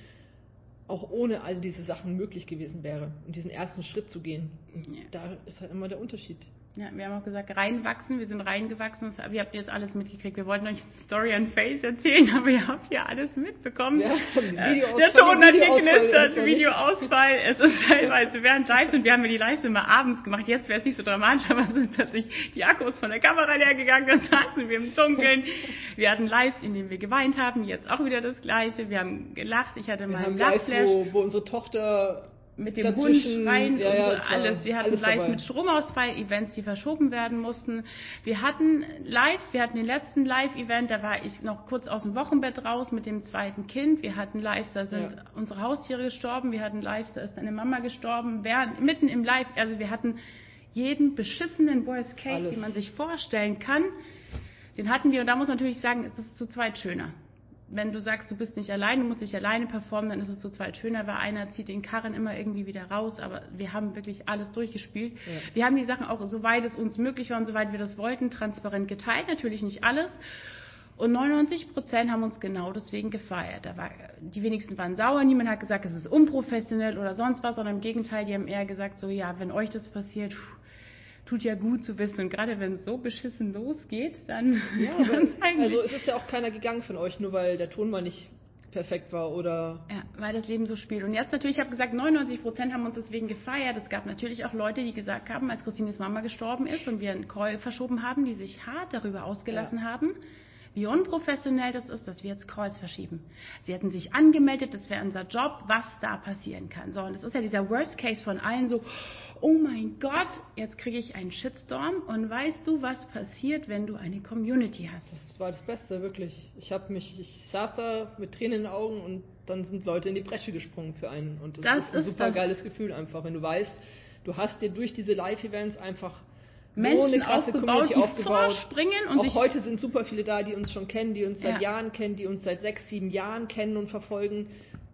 auch ohne all diese Sachen möglich gewesen wäre, und diesen ersten Schritt zu gehen. Und ja. Da ist halt immer der Unterschied. Ja, wir haben auch gesagt, reinwachsen, wir sind reingewachsen, das, ihr habt jetzt alles mitgekriegt. Wir wollten euch Story and Face erzählen, aber ihr habt ja alles mitbekommen. Ja, äh, der Ton hat geknistert, Videoausfall, es ist teilweise während Lives, und wir haben ja die Lives immer abends gemacht, jetzt wäre es nicht so dramatisch, aber es sind tatsächlich die Akkus von der Kamera leer gegangen, dann saßen wir im Dunkeln. Wir hatten Lives, in denen wir geweint haben, jetzt auch wieder das Gleiche, wir haben gelacht, ich hatte mal einen Lachflash. Wo, wo unsere Tochter mit dem Hund schreien ja, und so ja, alles. Wir hatten Lives mit Stromausfall, Events, die verschoben werden mussten. Wir hatten Lives, wir hatten den letzten Live-Event, da war ich noch kurz aus dem Wochenbett raus mit dem zweiten Kind. Wir hatten Lives, da sind ja. unsere Haustiere gestorben. Wir hatten Lives, da ist eine Mama gestorben. Während, mitten im Live, also wir hatten jeden beschissenen Worst Case, alles. Den man sich vorstellen kann. Den hatten wir, und da muss man natürlich sagen, es ist zu zweit schöner. Wenn du sagst, du bist nicht allein, du musst nicht alleine performen, dann ist es zu zweit schöner, weil einer zieht den Karren immer irgendwie wieder raus, aber wir haben wirklich alles durchgespielt. Ja. Wir haben die Sachen auch, soweit es uns möglich war und soweit wir das wollten, transparent geteilt, natürlich nicht alles. Und neunundneunzig Prozent haben uns genau deswegen gefeiert. Da war, die wenigsten waren sauer, niemand hat gesagt, es ist unprofessionell oder sonst was, sondern im Gegenteil, die haben eher gesagt, so ja, wenn euch das passiert, pff, tut ja gut zu wissen. Und gerade wenn es so beschissen losgeht, dann... Ja, aber, also es ist ja auch keiner gegangen von euch, nur weil der Ton mal nicht perfekt war, oder... Ja, weil das Leben so spielt. Und jetzt natürlich, ich habe gesagt, neunundneunzig Prozent haben uns deswegen gefeiert. Es gab natürlich auch Leute, die gesagt haben, als Christines Mama gestorben ist und wir einen Call verschoben haben, die sich hart darüber ausgelassen ja. haben, wie unprofessionell das ist, dass wir jetzt Calls verschieben. Sie hätten sich angemeldet, das wäre unser Job, was da passieren kann. So, und das ist ja dieser Worst Case von allen so... Oh mein Gott, jetzt kriege ich einen Shitstorm, und weißt du, was passiert, wenn du eine Community hast? Das war das Beste, wirklich. Ich habe mich, ich saß da mit Tränen in den Augen, und dann sind Leute in die Bresche gesprungen für einen, und das, das ist ein ist super geiles Gefühl einfach, wenn du weißt, du hast dir durch diese Live-Events einfach Menschen so eine krasse aufgebaut, Community die aufgebaut. Vorspringen und auch sich heute sind super viele da, die uns schon kennen, die uns seit ja. Jahren kennen, die uns seit sechs, sieben Jahren kennen und verfolgen.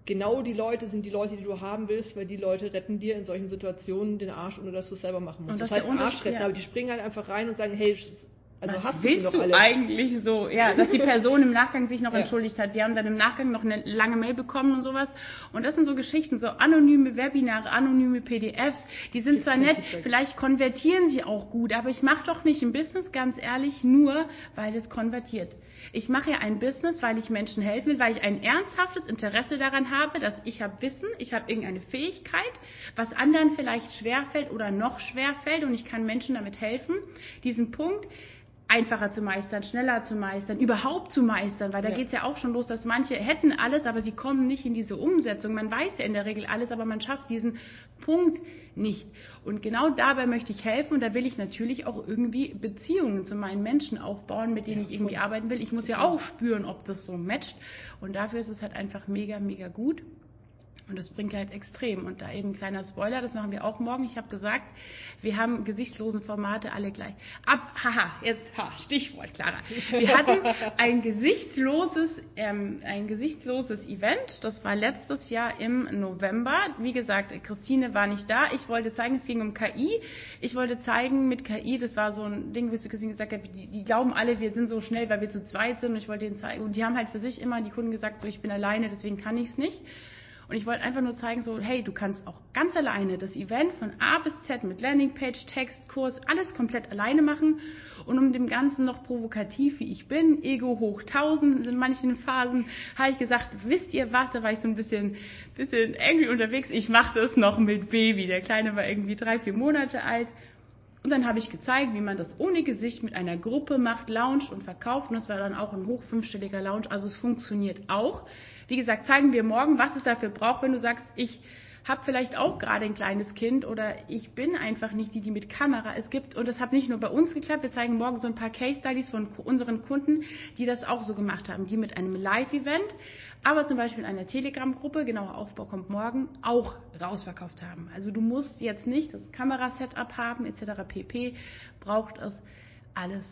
genau die Leute sind die Leute, die du haben willst, weil die Leute retten dir in solchen Situationen den Arsch, ohne dass du es selber machen musst. Und Das, das heißt der Arsch retten, ja. aber die springen halt einfach rein und sagen, hey, also was hast willst du, du alle? eigentlich so? Ja, dass die Person im Nachgang sich noch ja. entschuldigt hat. Wir haben dann im Nachgang noch eine lange Mail bekommen und sowas. Und das sind so Geschichten, so anonyme Webinare, anonyme P D Fs. Die sind Gibt zwar kein nett, Feedback. vielleicht konvertieren sie auch gut, aber ich mache doch nicht ein Business, ganz ehrlich, nur weil es konvertiert. Ich mache ja ein Business, weil ich Menschen helfen will, weil ich ein ernsthaftes Interesse daran habe, dass ich habe Wissen, ich habe irgendeine Fähigkeit, was anderen vielleicht schwerfällt oder noch schwerfällt und ich kann Menschen damit helfen, diesen Punkt einfacher zu meistern, schneller zu meistern, überhaupt zu meistern, weil da ja. geht es ja auch schon los, dass manche hätten alles, aber sie kommen nicht in diese Umsetzung. Man weiß ja in der Regel alles, aber man schafft diesen Punkt nicht. Und genau dabei möchte ich helfen und da will ich natürlich auch irgendwie Beziehungen zu meinen Menschen aufbauen, mit denen ja, ich irgendwie voll. arbeiten will. Ich muss ja auch spüren, ob das so matcht und dafür ist es halt einfach mega, mega gut. Und das bringt halt extrem. Und da eben ein kleiner Spoiler, das machen wir auch morgen. Ich habe gesagt, wir haben gesichtslosen Formate alle gleich. Ab, haha, jetzt, ha, Stichwort, Clara. Wir hatten ein gesichtsloses, ähm, ein gesichtsloses Event. Das war letztes Jahr im November. Wie gesagt, Christine war nicht da. Ich wollte zeigen, es ging um K I. Ich wollte zeigen mit K I, das war so ein Ding, wie Christine gesagt hat, die, die glauben alle, wir sind so schnell, weil wir zu zweit sind. Und ich wollte denen zeigen. Und die haben halt für sich immer, die Kunden gesagt, so, ich bin alleine, deswegen kann ich es nicht. Und ich wollte einfach nur zeigen, so, hey, du kannst auch ganz alleine das Event von A bis Z mit Landingpage, Text, Kurs, alles komplett alleine machen. Und um dem Ganzen noch provokativ, wie ich bin, Ego hoch tausend in manchen Phasen, habe ich gesagt, wisst ihr was, da war ich so ein bisschen, bisschen angry unterwegs, ich mache das noch mit Baby. Der Kleine war irgendwie drei, vier Monate alt. Und dann habe ich gezeigt, wie man das ohne Gesicht mit einer Gruppe macht, launcht und verkauft. Und das war dann auch ein hoch fünfstelliger Launch. Also es funktioniert auch. Wie gesagt, zeigen wir morgen, was es dafür braucht, wenn du sagst, ich habe vielleicht auch gerade ein kleines Kind oder ich bin einfach nicht die, die mit Kamera es gibt. Und das hat nicht nur bei uns geklappt. Wir zeigen morgen so ein paar Case Studies von unseren Kunden, die das auch so gemacht haben. Die mit einem Live-Event, aber zum Beispiel in einer Telegram-Gruppe, genauer Aufbau kommt morgen, auch rausverkauft haben. Also du musst jetzt nicht das Kamerasetup haben, et cetera pp. Braucht es alles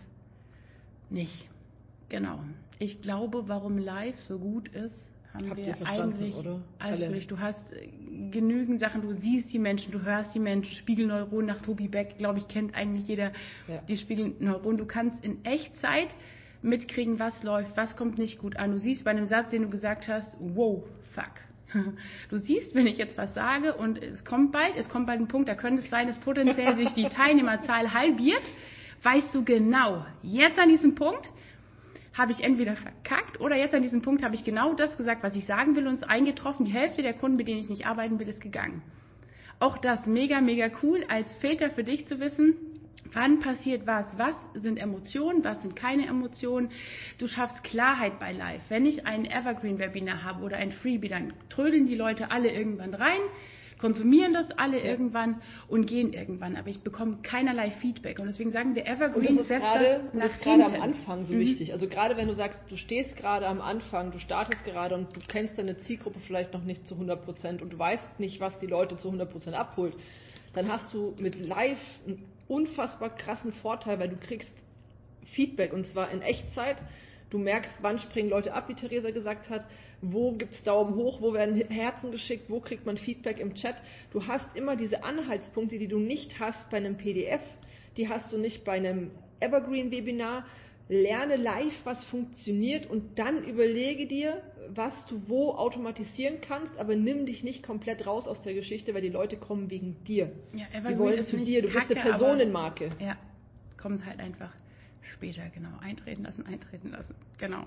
nicht. Genau. Ich glaube, warum Live so gut ist, haben Habt wir ihr verstanden, eigentlich oder? ausführlich. Du hast genügend Sachen, du siehst die Menschen, du hörst die Menschen, Spiegelneuronen nach Tobi Beck, glaube ich, kennt eigentlich jeder ja. die Spiegelneuronen. Du kannst in Echtzeit mitkriegen, was läuft, was kommt nicht gut an. Du siehst bei einem Satz, den du gesagt hast, wow, fuck. Du siehst, wenn ich jetzt was sage und es kommt bald, es kommt bald ein Punkt, da könnte es sein, dass potenziell sich die Teilnehmerzahl halbiert, weißt du genau, jetzt an diesem Punkt habe ich entweder verkackt oder jetzt an diesem Punkt habe ich genau das gesagt, was ich sagen will und es ist eingetroffen. Die Hälfte der Kunden, mit denen ich nicht arbeiten will, ist gegangen. Auch das mega, mega cool als Filter für dich zu wissen, wann passiert was, was sind Emotionen, was sind keine Emotionen. Du schaffst Klarheit bei Live. Wenn ich ein Evergreen-Webinar habe oder ein Freebie, dann trödeln die Leute alle irgendwann rein, konsumieren das alle ja. irgendwann und gehen irgendwann. Aber ich bekomme keinerlei Feedback. Und deswegen sagen wir, Evergreen und das ist setzt gerade, das nach das ist gerade am hinten. Anfang so mhm. wichtig. Also gerade wenn du sagst, du stehst gerade am Anfang, du startest gerade und du kennst deine Zielgruppe vielleicht noch nicht zu hundert Prozent und du weißt nicht, was die Leute zu hundert Prozent abholt, dann hast du mit Live einen unfassbar krassen Vorteil, weil du kriegst Feedback und zwar in Echtzeit. Du merkst, wann springen Leute ab, wie Theresa gesagt hat, wo gibt es Daumen hoch, wo werden Herzen geschickt, wo kriegt man Feedback im Chat. Du hast immer diese Anhaltspunkte, die du nicht hast bei einem P D F, die hast du nicht bei einem Evergreen-Webinar. Lerne live, was funktioniert und dann überlege dir, was du wo automatisieren kannst, aber nimm dich nicht komplett raus aus der Geschichte, weil die Leute kommen wegen dir. Ja, die wollen zu dir, du Kacke, bist eine Personenmarke. Aber, ja, kommt halt einfach später, genau. Eintreten lassen, eintreten lassen, genau.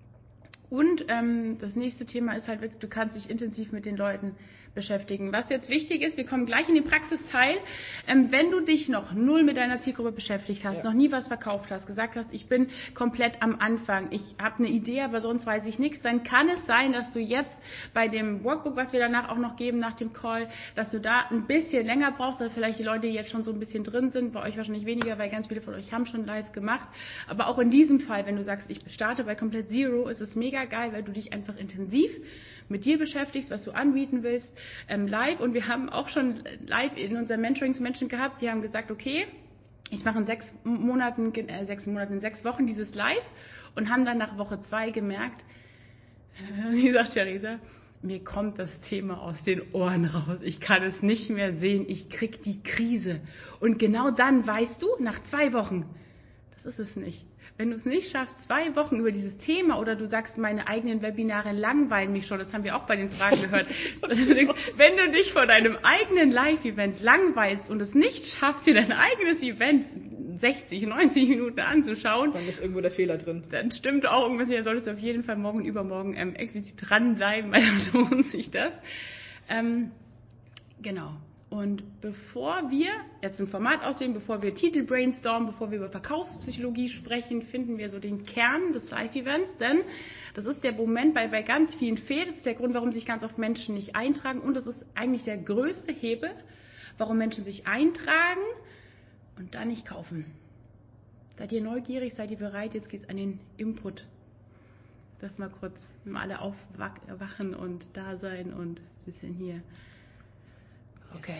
Und ähm, das nächste Thema ist halt wirklich, du kannst dich intensiv mit den Leuten beschäftigen. Was jetzt wichtig ist, wir kommen gleich in den Praxisteil, ähm, wenn du dich noch null mit deiner Zielgruppe beschäftigt hast, ja. noch nie was verkauft hast, gesagt hast, ich bin komplett am Anfang, ich habe eine Idee, aber sonst weiß ich nichts, dann kann es sein, dass du jetzt bei dem Workbook, was wir danach auch noch geben, nach dem Call, dass du da ein bisschen länger brauchst, dass vielleicht die Leute jetzt schon so ein bisschen drin sind, bei euch wahrscheinlich weniger, weil ganz viele von euch haben schon live gemacht, aber auch in diesem Fall, wenn du sagst, ich starte bei komplett Zero, ist es mega geil, weil du dich einfach intensiv mit dir beschäftigst, was du anbieten willst, ähm, live. Und wir haben auch schon live in unseren Mentorings Menschen gehabt, die haben gesagt, okay, ich mache in sechs Monaten, äh, sechs Monaten, in sechs Wochen dieses Live und haben dann nach Woche zwei gemerkt, wie sagt Theresa, mir kommt das Thema aus den Ohren raus. Ich kann es nicht mehr sehen. Ich krieg die Krise. Und genau dann weißt du, nach zwei Wochen, das ist es nicht. Wenn du es nicht schaffst, zwei Wochen über dieses Thema oder du sagst, meine eigenen Webinare langweilen mich schon, das haben wir auch bei den Fragen gehört. Wenn du dich vor deinem eigenen Live-Event langweilst und es nicht schaffst, dir dein eigenes Event sechzig, neunzig Minuten anzuschauen, dann ist irgendwo der Fehler drin. Dann stimmt auch irgendwas, da solltest du auf jeden Fall morgen und übermorgen ähm, explizit dranbleiben, weil dann lohnt sich das. Ähm, genau. Und bevor wir jetzt ein Format auswählen, bevor wir Titel brainstormen, bevor wir über Verkaufspsychologie sprechen, finden wir so den Kern des Live-Events, denn das ist der Moment, bei, bei ganz vielen fehlt. Das ist der Grund, warum sich ganz oft Menschen nicht eintragen und das ist eigentlich der größte Hebel, warum Menschen sich eintragen und dann nicht kaufen. Seid ihr neugierig? Seid ihr bereit? Jetzt geht's an den Input. Darf mal kurz mal alle aufwachen und da sein und ein bisschen hier. Okay.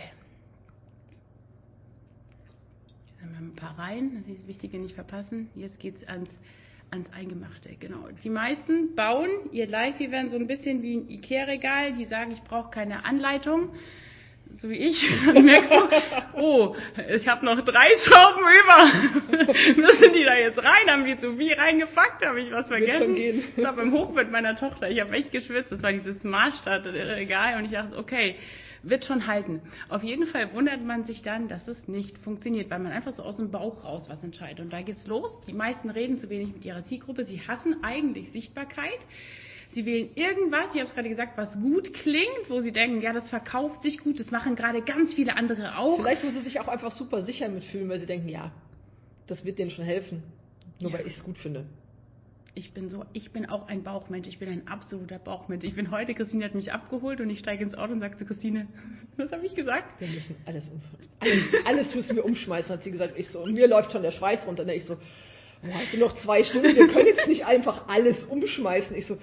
Dann haben wir ein paar Reihen, das ist das Wichtige nicht verpassen. Jetzt geht's ans, ans Eingemachte. Genau. Die meisten bauen ihr Live-Event so ein bisschen wie ein Ikea-Regal. Die sagen, ich brauche keine Anleitung. So wie ich, dann merkst du, oh, ich habe noch drei Schrauben über. Müssen die da jetzt rein? Haben die zu wie reingepackt? Habe ich was vergessen? Ich war beim Hochbett meiner Tochter, ich habe echt geschwitzt. Das war dieses Maßstab-Regal und ich dachte, okay, wird schon halten. Auf jeden Fall wundert man sich dann, dass es nicht funktioniert, weil man einfach so aus dem Bauch raus was entscheidet. Und da geht's los. Die meisten reden zu wenig mit ihrer Zielgruppe. Sie hassen eigentlich Sichtbarkeit. Sie wählen irgendwas, ich habe es gerade gesagt, was gut klingt, wo sie denken, ja, das verkauft sich gut, das machen gerade ganz viele andere auch. Vielleicht, wo sie sich auch einfach super sicher mitfühlen, weil sie denken, ja, das wird denen schon helfen, nur ja. weil ich es gut finde. Ich bin so, ich bin auch ein Bauchmensch, ich bin ein absoluter Bauchmensch. Ich bin heute, Christine hat mich abgeholt und ich steige ins Auto und sage zu Christine, was habe ich gesagt? Wir müssen alles, alles, alles müssen wir umschmeißen, hat sie gesagt. Ich so, und mir läuft schon der Schweiß runter. Und ich so, oh, es sind noch zwei Stunden, wir können jetzt nicht einfach alles umschmeißen. Ich so,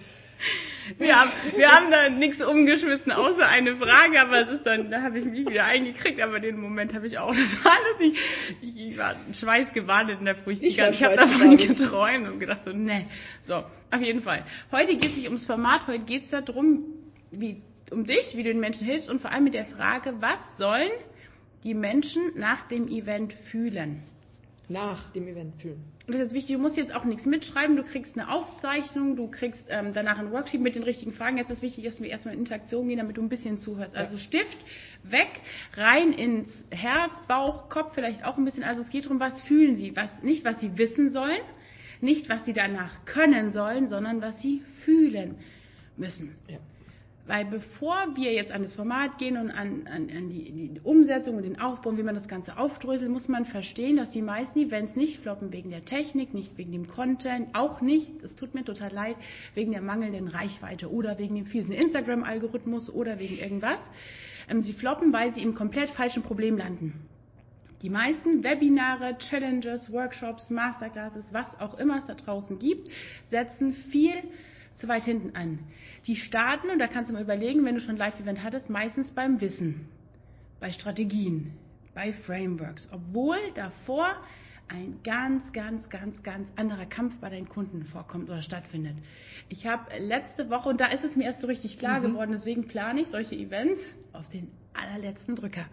Wir haben, wir haben da nichts umgeschmissen, außer eine Frage, aber es ist dann, da habe ich mich wieder eingekriegt, aber den Moment habe ich auch, das war alles nicht, ich, ich war schweißgebadet in der Früh, ich, ich habe davon geträumt und gedacht so, ne, so, auf jeden Fall. Heute geht es nicht ums Format, heute geht es darum, wie, um dich, wie du den Menschen hilfst und vor allem mit der Frage, was sollen die Menschen nach dem Event fühlen? Nach dem Event fühlen. Das ist jetzt wichtig, du musst jetzt auch nichts mitschreiben, du kriegst eine Aufzeichnung, du kriegst ähm, danach ein Worksheet mit den richtigen Fragen. Jetzt ist wichtig, dass wir erstmal in Interaktion gehen, damit du ein bisschen zuhörst. Also Stift weg, rein ins Herz, Bauch, Kopf vielleicht auch ein bisschen. Also es geht darum, was fühlen sie, was nicht, was sie wissen sollen, nicht, was sie danach können sollen, sondern was sie fühlen müssen. Ja. Weil bevor wir jetzt an das Format gehen und an, an, an die, die Umsetzung und den Aufbau und wie man das Ganze aufdröselt, muss man verstehen, dass die meisten Events nicht floppen wegen der Technik, nicht wegen dem Content, auch nicht, es tut mir total leid, wegen der mangelnden Reichweite oder wegen dem fiesen Instagram-Algorithmus oder wegen irgendwas. Ähm, sie floppen, weil sie im komplett falschen Problem landen. Die meisten Webinare, Challenges, Workshops, Masterclasses, was auch immer es da draußen gibt, setzen viel zu weit hinten an. Die starten, und da kannst du mal überlegen, wenn du schon ein Live-Event hattest, meistens beim Wissen, bei Strategien, bei Frameworks, obwohl davor ein ganz, ganz, ganz, ganz anderer Kampf bei deinen Kunden vorkommt oder stattfindet. Ich habe letzte Woche, und da ist es mir erst so richtig klar mhm. geworden, deswegen plane ich solche Events auf den allerletzten Drücker.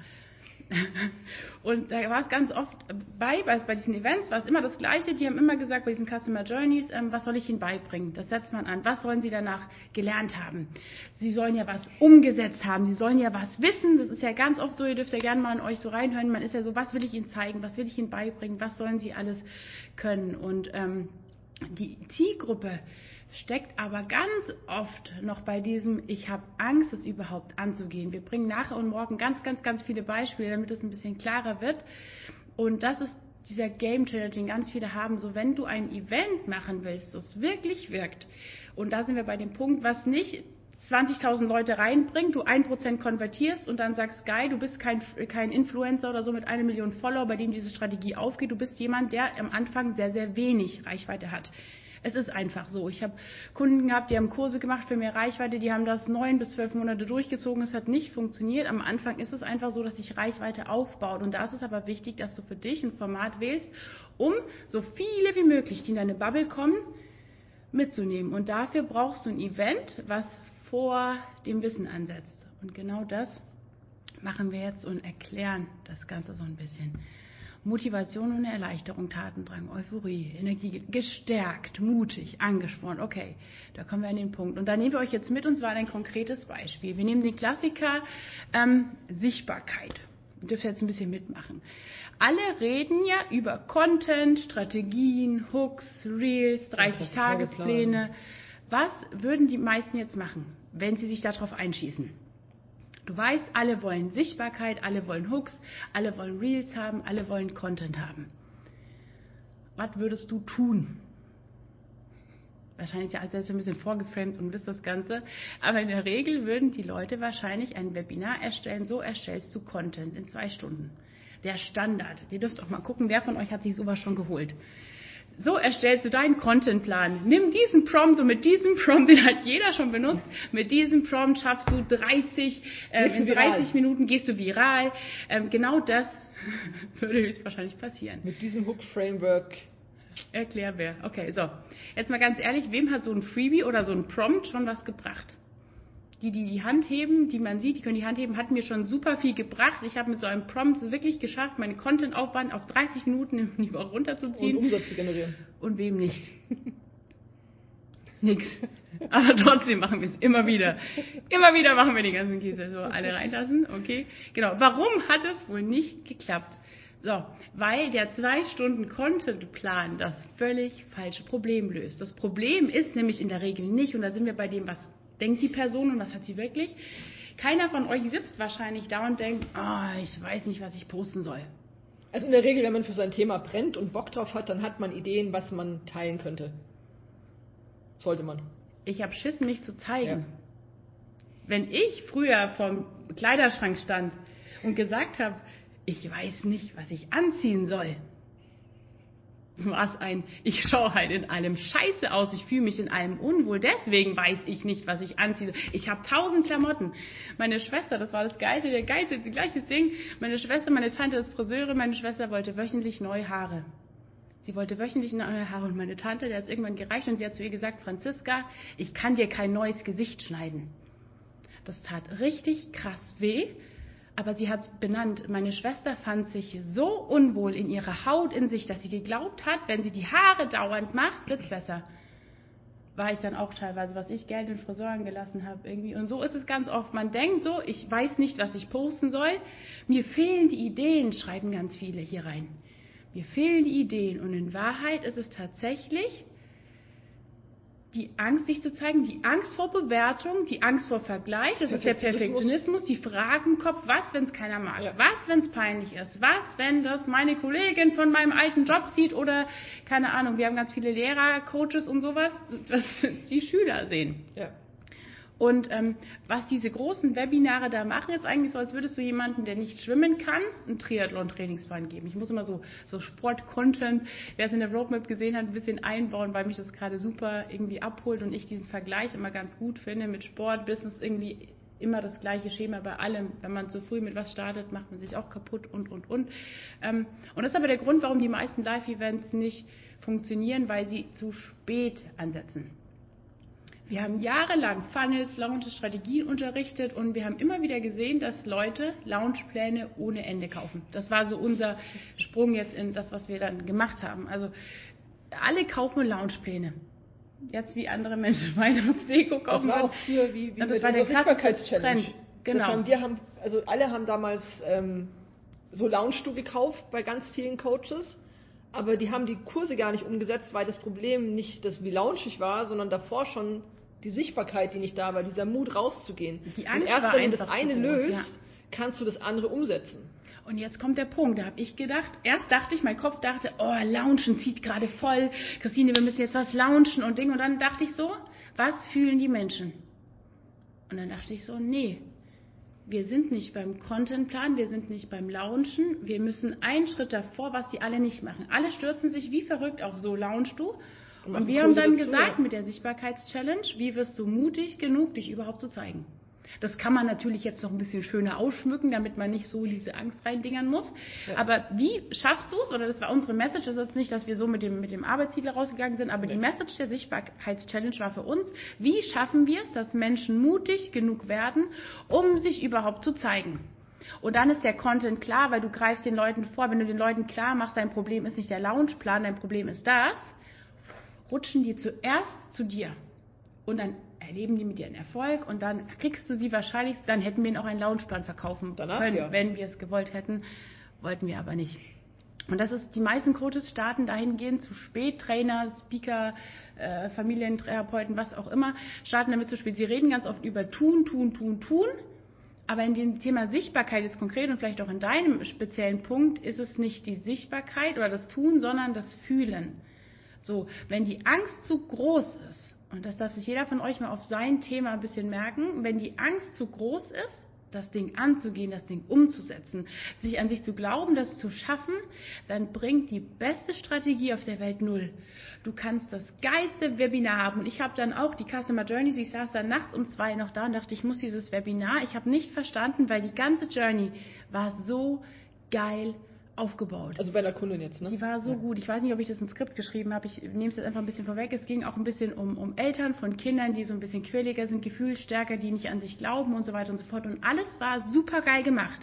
Und da war es ganz oft bei, bei, bei diesen Events war es immer das Gleiche. Die haben immer gesagt, bei diesen Customer Journeys, ähm, was soll ich ihnen beibringen? Das setzt man an. Was sollen sie danach gelernt haben? Sie sollen ja was umgesetzt haben. Sie sollen ja was wissen. Das ist ja ganz oft so, ihr dürft ja gerne mal an euch so reinhören. Man ist ja so, was will ich ihnen zeigen? Was will ich ihnen beibringen? Was sollen sie alles können? Und ähm, die Zielgruppe steckt aber ganz oft noch bei diesem, ich habe Angst, es überhaupt anzugehen. Wir bringen nachher und morgen ganz, ganz, ganz viele Beispiele, damit es ein bisschen klarer wird. Und das ist dieser Game Changer, den ganz viele haben. So, wenn du ein Event machen willst, das wirklich wirkt, und da sind wir bei dem Punkt, was nicht zwanzigtausend Leute reinbringt, du ein Prozent konvertierst und dann sagst, geil, du bist kein, kein Influencer oder so mit einer Million Follower, bei dem diese Strategie aufgeht. Du bist jemand, der am Anfang sehr, sehr wenig Reichweite hat. Es ist einfach so. Ich habe Kunden gehabt, die haben Kurse gemacht für mehr Reichweite, die haben das neun bis zwölf Monate durchgezogen. Es hat nicht funktioniert. Am Anfang ist es einfach so, dass sich Reichweite aufbaut. Und da ist es aber wichtig, dass du für dich ein Format wählst, um so viele wie möglich, die in deine Bubble kommen, mitzunehmen. Und dafür brauchst du ein Event, was vor dem Wissen ansetzt. Und genau das machen wir jetzt und erklären das Ganze so ein bisschen. Motivation und Erleichterung, Tatendrang, Euphorie, Energie, gestärkt, mutig, angespornt. Okay, da kommen wir an den Punkt. Und da nehmen wir euch jetzt mit, und zwar ein konkretes Beispiel. Wir nehmen den Klassiker ähm, Sichtbarkeit. Ihr dürft jetzt ein bisschen mitmachen. Alle reden ja über Content, Strategien, Hooks, Reels, dreißig-Tagespläne. Was würden die meisten jetzt machen, wenn sie sich darauf einschießen? Du weißt, alle wollen Sichtbarkeit, alle wollen Hooks, alle wollen Reels haben, alle wollen Content haben. Was würdest du tun? Wahrscheinlich ja selbst ein bisschen vorgeframed und wisst das Ganze. Aber in der Regel würden die Leute wahrscheinlich ein Webinar erstellen. So erstellst du Content in zwei Stunden. Der Standard. Ihr dürft auch mal gucken, wer von euch hat sich sowas schon geholt. So erstellst du deinen Contentplan. Nimm diesen Prompt und mit diesem Prompt, den hat jeder schon benutzt, mit diesem Prompt schaffst du dreißig, äh, in dreißig Minuten gehst du viral. Ähm, genau das würde höchstwahrscheinlich passieren. Mit diesem Hook-Framework. Erklär wer. Okay, so. Jetzt mal ganz ehrlich, wem hat so ein Freebie oder so ein Prompt schon was gebracht? Die, die die Hand heben, die man sieht, die können die Hand heben, hat mir schon super viel gebracht. Ich habe mit so einem Prompt es wirklich geschafft, meinen Content-Aufwand auf dreißig Minuten in die Woche runterzuziehen. Und Umsatz zu generieren. Und wem nicht? Nix. Aber trotzdem machen wir es immer wieder. Immer wieder machen wir die ganzen Käse. So, alle reinlassen, okay. Genau. Warum hat es wohl nicht geklappt? So, weil der zwei Stunden Content-Plan das völlig falsche Problem löst. Das Problem ist nämlich in der Regel nicht, und da sind wir bei dem, was denkt die Person und was hat sie wirklich. Keiner von euch sitzt wahrscheinlich da und denkt, ah, oh, ich weiß nicht, was ich posten soll. Also in der Regel, wenn man für sein Thema brennt und Bock drauf hat, dann hat man Ideen, was man teilen könnte. Sollte man. Ich habe Schiss, mich zu zeigen. Ja. Wenn ich früher vorm Kleiderschrank stand und gesagt habe, ich weiß nicht, was ich anziehen soll, was ein, ich schaue halt in allem scheiße aus, ich fühle mich in allem unwohl, deswegen weiß ich nicht, was ich anziehe. Ich habe tausend Klamotten. Meine Schwester, das war das Geilste, der Geilste, das gleiche Ding, meine Schwester, meine Tante ist Friseurin, meine Schwester wollte wöchentlich neue Haare. Sie wollte wöchentlich neue Haare und meine Tante, der hat es irgendwann gereicht und sie hat zu ihr gesagt, Franziska, ich kann dir kein neues Gesicht schneiden. Das tat richtig krass weh. Aber sie hat es benannt. Meine Schwester fand sich so unwohl in ihrer Haut in sich, dass sie geglaubt hat, wenn sie die Haare dauernd macht, wird es besser. War ich dann auch teilweise, was ich Geld in Friseuren gelassen habe irgendwie. Und so ist es ganz oft. Man denkt so, ich weiß nicht, was ich posten soll. Mir fehlen die Ideen, schreiben ganz viele hier rein. Mir fehlen die Ideen. Und in Wahrheit ist es tatsächlich die Angst, sich zu zeigen, die Angst vor Bewertung, die Angst vor Vergleich, das ist der Perfektionismus, die Fragen im Kopf, was, wenn es keiner mag, ja. Was, wenn es peinlich ist, was, wenn das meine Kollegin von meinem alten Job sieht oder, keine Ahnung, wir haben ganz viele Lehrer, Coaches und sowas, was die Schüler sehen. Ja. Und ähm, was diese großen Webinare da machen, ist eigentlich so, als würdest du jemanden, der nicht schwimmen kann, einen Triathlon-Trainingsplan geben. Ich muss immer so, so Sport-Content, wer es in der Roadmap gesehen hat, ein bisschen einbauen, weil mich das gerade super irgendwie abholt und ich diesen Vergleich immer ganz gut finde mit Sport, Business, irgendwie immer das gleiche Schema bei allem. Wenn man zu früh mit was startet, macht man sich auch kaputt und, und, und. Ähm, und das ist aber der Grund, warum die meisten Live-Events nicht funktionieren, weil sie zu spät ansetzen. Wir haben jahrelang Funnels, Launches, Strategien unterrichtet und wir haben immer wieder gesehen, dass Leute Launchpläne ohne Ende kaufen. Das war so unser Sprung jetzt in das, was wir dann gemacht haben. Also alle kaufen Launchpläne. Jetzt wie andere Menschen Weihnachtsdeko kaufen. Das war auch früher wie, wie das war der Sichtbarkeitschallenge. Genau. Haben, wir haben, also alle haben damals ähm, so Launch-Du gekauft bei ganz vielen Coaches. Aber die haben die Kurse gar nicht umgesetzt, weil das Problem nicht das, wie launchig war, sondern davor schon die Sichtbarkeit, die nicht da war, dieser Mut rauszugehen. Die Angst und erst war wenn du das einfach eine zu groß, löst, ja. kannst du das andere umsetzen. Und jetzt kommt der Punkt, da habe ich gedacht, erst dachte ich, mein Kopf dachte, oh, launchen zieht gerade voll, Christine, wir müssen jetzt was launchen und Ding. Und dann dachte ich so, was fühlen die Menschen? Und dann dachte ich so, nee, wir sind nicht beim Contentplan, wir sind nicht beim Launchen, wir müssen einen Schritt davor, was die alle nicht machen. Alle stürzen sich wie verrückt auf so launchst du. Und wir haben dann gesagt, mit der Sichtbarkeitschallenge, wie wirst du mutig genug, dich überhaupt zu zeigen? Das kann man natürlich jetzt noch ein bisschen schöner ausschmücken, damit man nicht so diese Angst reindingern muss. Ja. Aber wie schaffst du es, oder das war unsere Message, das ist jetzt nicht, dass wir so mit dem, mit dem Arbeitsziel rausgegangen sind, aber nee. Die Message der Sichtbarkeitschallenge war für uns, wie schaffen wir es, dass Menschen mutig genug werden, um sich überhaupt zu zeigen. Und dann ist der Content klar, weil du greifst den Leuten vor, wenn du den Leuten klar machst, dein Problem ist nicht der Launchplan, dein Problem ist das, rutschen die zuerst zu dir. Und dann erleben die mit dir einen Erfolg und dann kriegst du sie wahrscheinlich, dann hätten wir ihnen auch einen Launchplan verkaufen Danach, können, ja. wenn wir es gewollt hätten, wollten wir aber nicht. Und das ist, die meisten Coaches starten dahingehend zu spät, Trainer, Speaker, äh, Familientherapeuten, was auch immer, starten damit zu spät. Sie reden ganz oft über tun, tun, tun, tun, aber in dem Thema Sichtbarkeit jetzt konkret und vielleicht auch in deinem speziellen Punkt ist es nicht die Sichtbarkeit oder das Tun, sondern das Fühlen. So, wenn die Angst zu groß ist, und das darf sich jeder von euch mal auf sein Thema ein bisschen merken, wenn die Angst zu groß ist, das Ding anzugehen, das Ding umzusetzen, sich an sich zu glauben, das zu schaffen, dann bringt die beste Strategie auf der Welt null. Du kannst das geilste Webinar haben. Und ich habe dann auch die Customer Journeys, ich saß dann nachts um zwei noch da und dachte, ich muss dieses Webinar, ich habe nicht verstanden, weil die ganze Journey war so geil aufgebaut. Also bei der Kundin jetzt, ne? Die war so ja. gut. Ich weiß nicht, ob ich das ins Skript geschrieben habe. Ich nehme es jetzt einfach ein bisschen vorweg. Es ging auch ein bisschen um, um Eltern von Kindern, die so ein bisschen quirliger sind, gefühlsstärker, die nicht an sich glauben und so weiter und so fort. Und alles war super geil gemacht.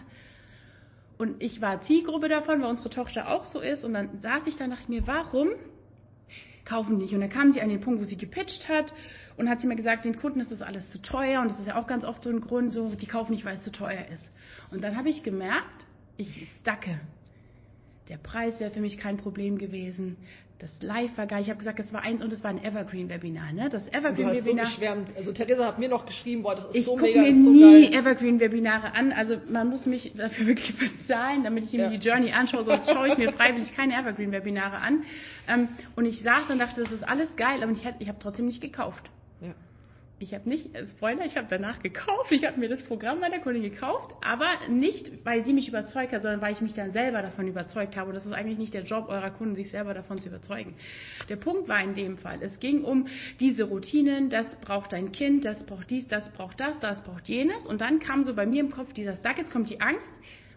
Und ich war Zielgruppe davon, weil unsere Tochter auch so ist. Und dann saß ich da und dachte mir, warum kaufen die nicht? Und dann kam sie an den Punkt, wo sie gepitcht hat und hat sie mir gesagt, den Kunden ist das alles zu teuer. Und das ist ja auch ganz oft so ein Grund, so die kaufen nicht, weil es zu teuer ist. Und dann habe ich gemerkt, ich stacke. Der Preis wäre für mich kein Problem gewesen. Das Live war geil. Ich habe gesagt, es war eins und es war ein Evergreen-Webinar. Ne? Das Evergreen-Webinar. So geschwärmt. Also Theresa hat mir noch geschrieben, boah, das ist ich so mega, mega, mir ist so nie geil. Evergreen-Webinare an. Also man muss mich dafür wirklich bezahlen, damit ich mir ja. die Journey anschaue. Sonst schaue ich mir freiwillig keine Evergreen-Webinare an. Ähm, und ich saß und dachte, das ist alles geil, aber ich, ich habe trotzdem nicht gekauft. Ja. Ich habe nicht, Spoiler, ich habe danach gekauft, ich habe mir das Programm meiner Kundin gekauft, aber nicht, weil sie mich überzeugt hat, sondern weil ich mich dann selber davon überzeugt habe. Und das ist eigentlich nicht der Job eurer Kunden, sich selber davon zu überzeugen. Der Punkt war in dem Fall, es ging um diese Routinen, das braucht dein Kind, das braucht dies, das braucht das, das braucht jenes. Und dann kam so bei mir im Kopf dieser Sack, jetzt kommt die Angst,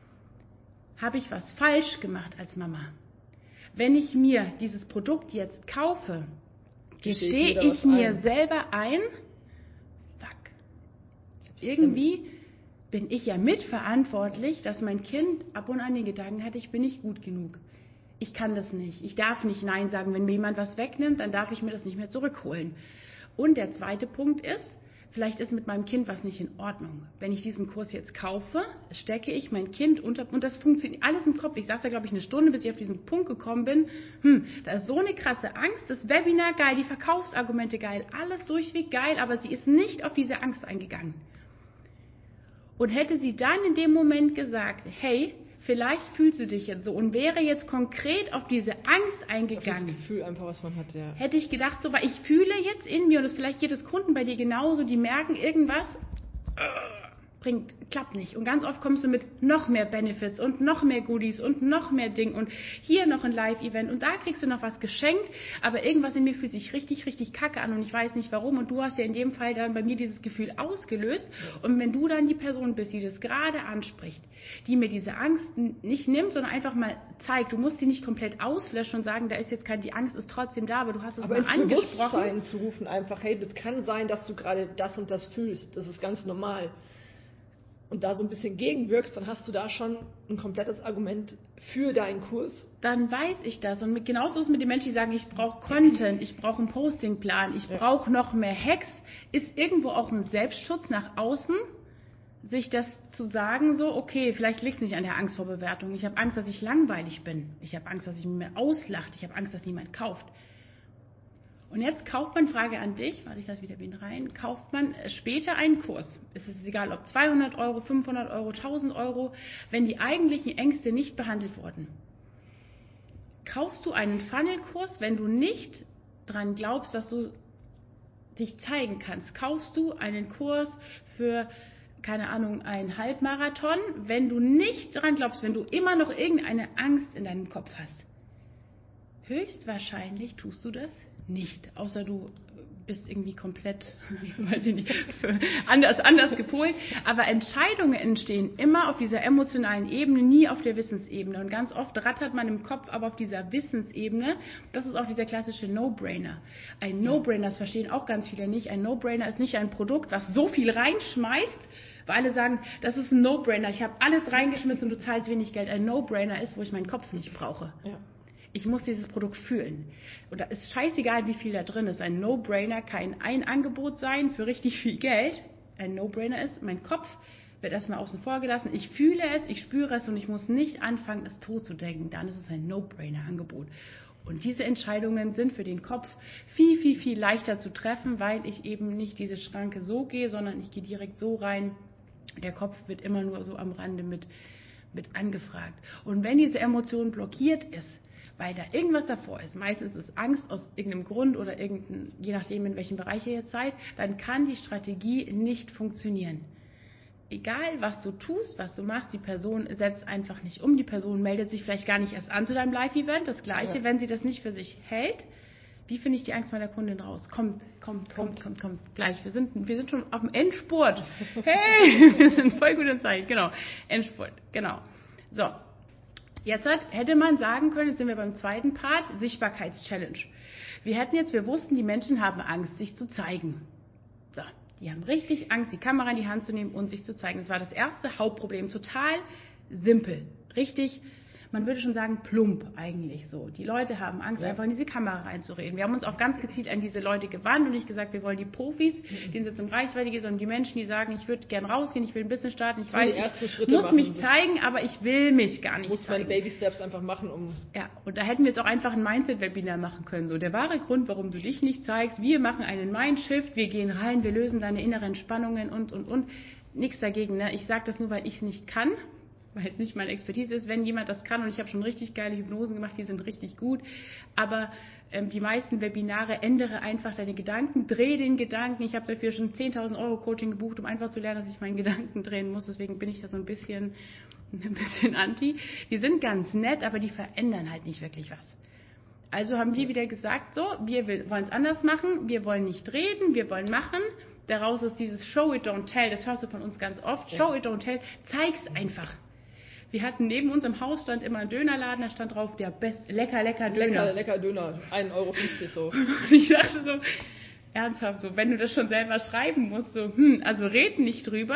habe ich was falsch gemacht als Mama? Wenn ich mir dieses Produkt jetzt kaufe, gestehe ich mir ein. selber ein, irgendwie bin ich ja mitverantwortlich, dass mein Kind ab und an den Gedanken hat, ich bin nicht gut genug. Ich kann das nicht. Ich darf nicht Nein sagen. Wenn mir jemand was wegnimmt, dann darf ich mir das nicht mehr zurückholen. Und der zweite Punkt ist, vielleicht ist mit meinem Kind was nicht in Ordnung. Wenn ich diesen Kurs jetzt kaufe, stecke ich mein Kind unter, und das funktioniert alles im Kopf. Ich saß da, glaube ich, eine Stunde, bis ich auf diesen Punkt gekommen bin. Hm, da ist so eine krasse Angst, das Webinar geil, die Verkaufsargumente geil, alles durchweg geil, aber sie ist nicht auf diese Angst eingegangen. Und hätte sie dann in dem Moment gesagt, hey, vielleicht fühlst du dich jetzt so und wäre jetzt konkret auf diese Angst eingegangen. Auf das Gefühl einfach, was man hat, ja. Hätte ich gedacht, so, weil ich fühle jetzt in mir, und das vielleicht geht es Kunden bei dir genauso, die merken irgendwas, bringt, klappt nicht. Und ganz oft kommst du mit noch mehr Benefits und noch mehr Goodies und noch mehr Ding und hier noch ein Live-Event und da kriegst du noch was geschenkt, aber irgendwas in mir fühlt sich richtig, richtig kacke an und ich weiß nicht warum und du hast ja in dem Fall dann bei mir dieses Gefühl ausgelöst und wenn du dann die Person bist, die das gerade anspricht, die mir diese Angst nicht nimmt, sondern einfach mal zeigt, du musst sie nicht komplett auslöschen und sagen, da ist jetzt keine, die Angst ist trotzdem da, aber du hast es aber mal angesprochen. Aber ins Bewusstsein zu rufen einfach, hey, das kann sein, dass du gerade das und das fühlst, das ist ganz normal. Und da so ein bisschen gegenwirkst, dann hast du da schon ein komplettes Argument für deinen Kurs. Dann weiß ich das. Und mit, genauso ist es mit den Menschen, die sagen, ich brauche Content, ich brauche einen Postingplan, ich ja. brauche noch mehr Hacks, ist irgendwo auch ein Selbstschutz nach außen, sich das zu sagen, so, okay, vielleicht liegt es nicht an der Angst vor Bewertung. Ich habe Angst, dass ich langweilig bin. Ich habe Angst, dass ich mir auslacht. Ich habe Angst, dass niemand kauft. Und jetzt kauft man, Frage an dich, warte, ich lasse wieder wen rein, kauft man später einen Kurs. Es ist egal, ob zweihundert Euro, fünfhundert Euro, tausend Euro, wenn die eigentlichen Ängste nicht behandelt wurden. Kaufst du einen Funnelkurs, wenn du nicht dran glaubst, dass du dich zeigen kannst? Kaufst du einen Kurs für, keine Ahnung, einen Halbmarathon, wenn du nicht dran glaubst, wenn du immer noch irgendeine Angst in deinem Kopf hast? Höchstwahrscheinlich tust du das nicht, außer du bist irgendwie komplett, weiß ich nicht, anders, anders gepolt. Aber Entscheidungen entstehen immer auf dieser emotionalen Ebene, nie auf der Wissensebene. Und ganz oft rattert man im Kopf aber auf dieser Wissensebene. Das ist auch dieser klassische No-Brainer. Ein No-Brainer, das verstehen auch ganz viele nicht. Ein No-Brainer ist nicht ein Produkt, was so viel reinschmeißt, weil alle sagen, das ist ein No-Brainer. Ich habe alles reingeschmissen und du zahlst wenig Geld. Ein No-Brainer ist, wo ich meinen Kopf nicht brauche. Ja. Ich muss dieses Produkt fühlen. Und da ist scheißegal, wie viel da drin ist. Ein No-Brainer kann ein Angebot sein für richtig viel Geld. Ein No-Brainer ist, mein Kopf wird erstmal außen vor gelassen. Ich fühle es, ich spüre es und ich muss nicht anfangen, es tot zu denken. Dann ist es ein No-Brainer-Angebot. Und diese Entscheidungen sind für den Kopf viel, viel, viel leichter zu treffen, weil ich eben nicht diese Schranke so gehe, sondern ich gehe direkt so rein. Der Kopf wird immer nur so am Rande mit, mit angefragt. Und wenn diese Emotion blockiert ist, weil da irgendwas davor ist, meistens ist es Angst aus irgendeinem Grund oder irgendein, je nachdem, in welchem Bereich ihr jetzt seid, dann kann die Strategie nicht funktionieren. Egal, was du tust, was du machst, die Person setzt einfach nicht um, die Person meldet sich vielleicht gar nicht erst an zu deinem Live-Event, das Gleiche, ja. Wenn sie das nicht für sich hält. Wie finde ich die Angst meiner Kundin raus? Kommt, kommt, kommt, kommt, kommt, gleich. Wir sind, wir sind schon auf dem Endspurt. Hey, wir sind voll gut in Zeit, genau. Endspurt, genau. So. Jetzt hat, hätte man sagen können, jetzt sind wir beim zweiten Part, Sichtbarkeitschallenge. Wir hätten jetzt, wir wussten, die Menschen haben Angst, sich zu zeigen. So, die haben richtig Angst, die Kamera in die Hand zu nehmen und sich zu zeigen. Das war das erste Hauptproblem. Total simpel. Richtig, man würde schon sagen, plump eigentlich so. Die Leute haben Angst, ja. einfach in diese Kamera reinzureden. Wir haben uns auch ganz gezielt an diese Leute gewandt und nicht gesagt, wir wollen die Profis, mhm. denen es jetzt um Reichweite geht, sondern die Menschen, die sagen, ich würde gern rausgehen, ich will ein Business starten, ich weiß, ich muss machen. mich zeigen, aber ich will mich gar nicht muss zeigen. Muss meine Baby-Steps einfach machen, um... Ja, und da hätten wir jetzt auch einfach ein Mindset-Webinar machen können. So, der wahre Grund, warum du dich nicht zeigst, wir machen einen Mindshift, wir gehen rein, wir lösen deine inneren Spannungen und, und, und. Nichts dagegen, ne? Ich sage das nur, weil ich es nicht kann. Weil es nicht meine Expertise ist, wenn jemand das kann, und ich habe schon richtig geile Hypnosen gemacht, die sind richtig gut, aber ähm, die meisten Webinare, ändere einfach deine Gedanken, dreh den Gedanken, ich habe dafür schon zehntausend Euro Coaching gebucht, um einfach zu lernen, dass ich meinen Gedanken drehen muss, deswegen bin ich da so ein bisschen, ein bisschen anti. Die sind ganz nett, aber die verändern halt nicht wirklich was. Also haben wir wieder gesagt, so, wir wollen es anders machen, wir wollen nicht reden, wir wollen machen. Daraus ist dieses Show it, don't tell, das hörst du von uns ganz oft, Show it, don't tell, zeig's einfach. Wir hatten neben uns im Haus stand immer ein Dönerladen, da stand drauf, der best, lecker, lecker Döner. Lecker, lecker Döner, ein Euro fünfzig so. Und ich dachte so, ernsthaft, so, wenn du das schon selber schreiben musst, so, hm, also red nicht drüber,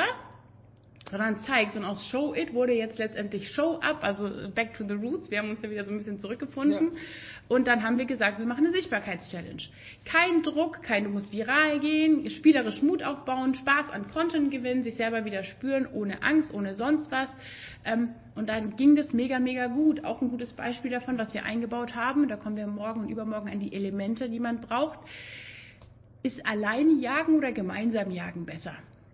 sondern zeig's. Und aus Show It wurde jetzt letztendlich Show Up, also Back to the Roots. Wir haben uns ja wieder so ein bisschen zurückgefunden. Ja. Und dann haben wir gesagt, wir machen eine Sichtbarkeitschallenge. Kein Druck, kein, du musst viral gehen, spielerisch Mut aufbauen, Spaß an Content gewinnen, sich selber wieder spüren, ohne Angst, ohne sonst was. Und dann ging das mega, mega gut. Auch ein gutes Beispiel davon, was wir eingebaut haben, da kommen wir morgen und übermorgen an die Elemente, die man braucht. Ist alleine jagen oder gemeinsam jagen besser?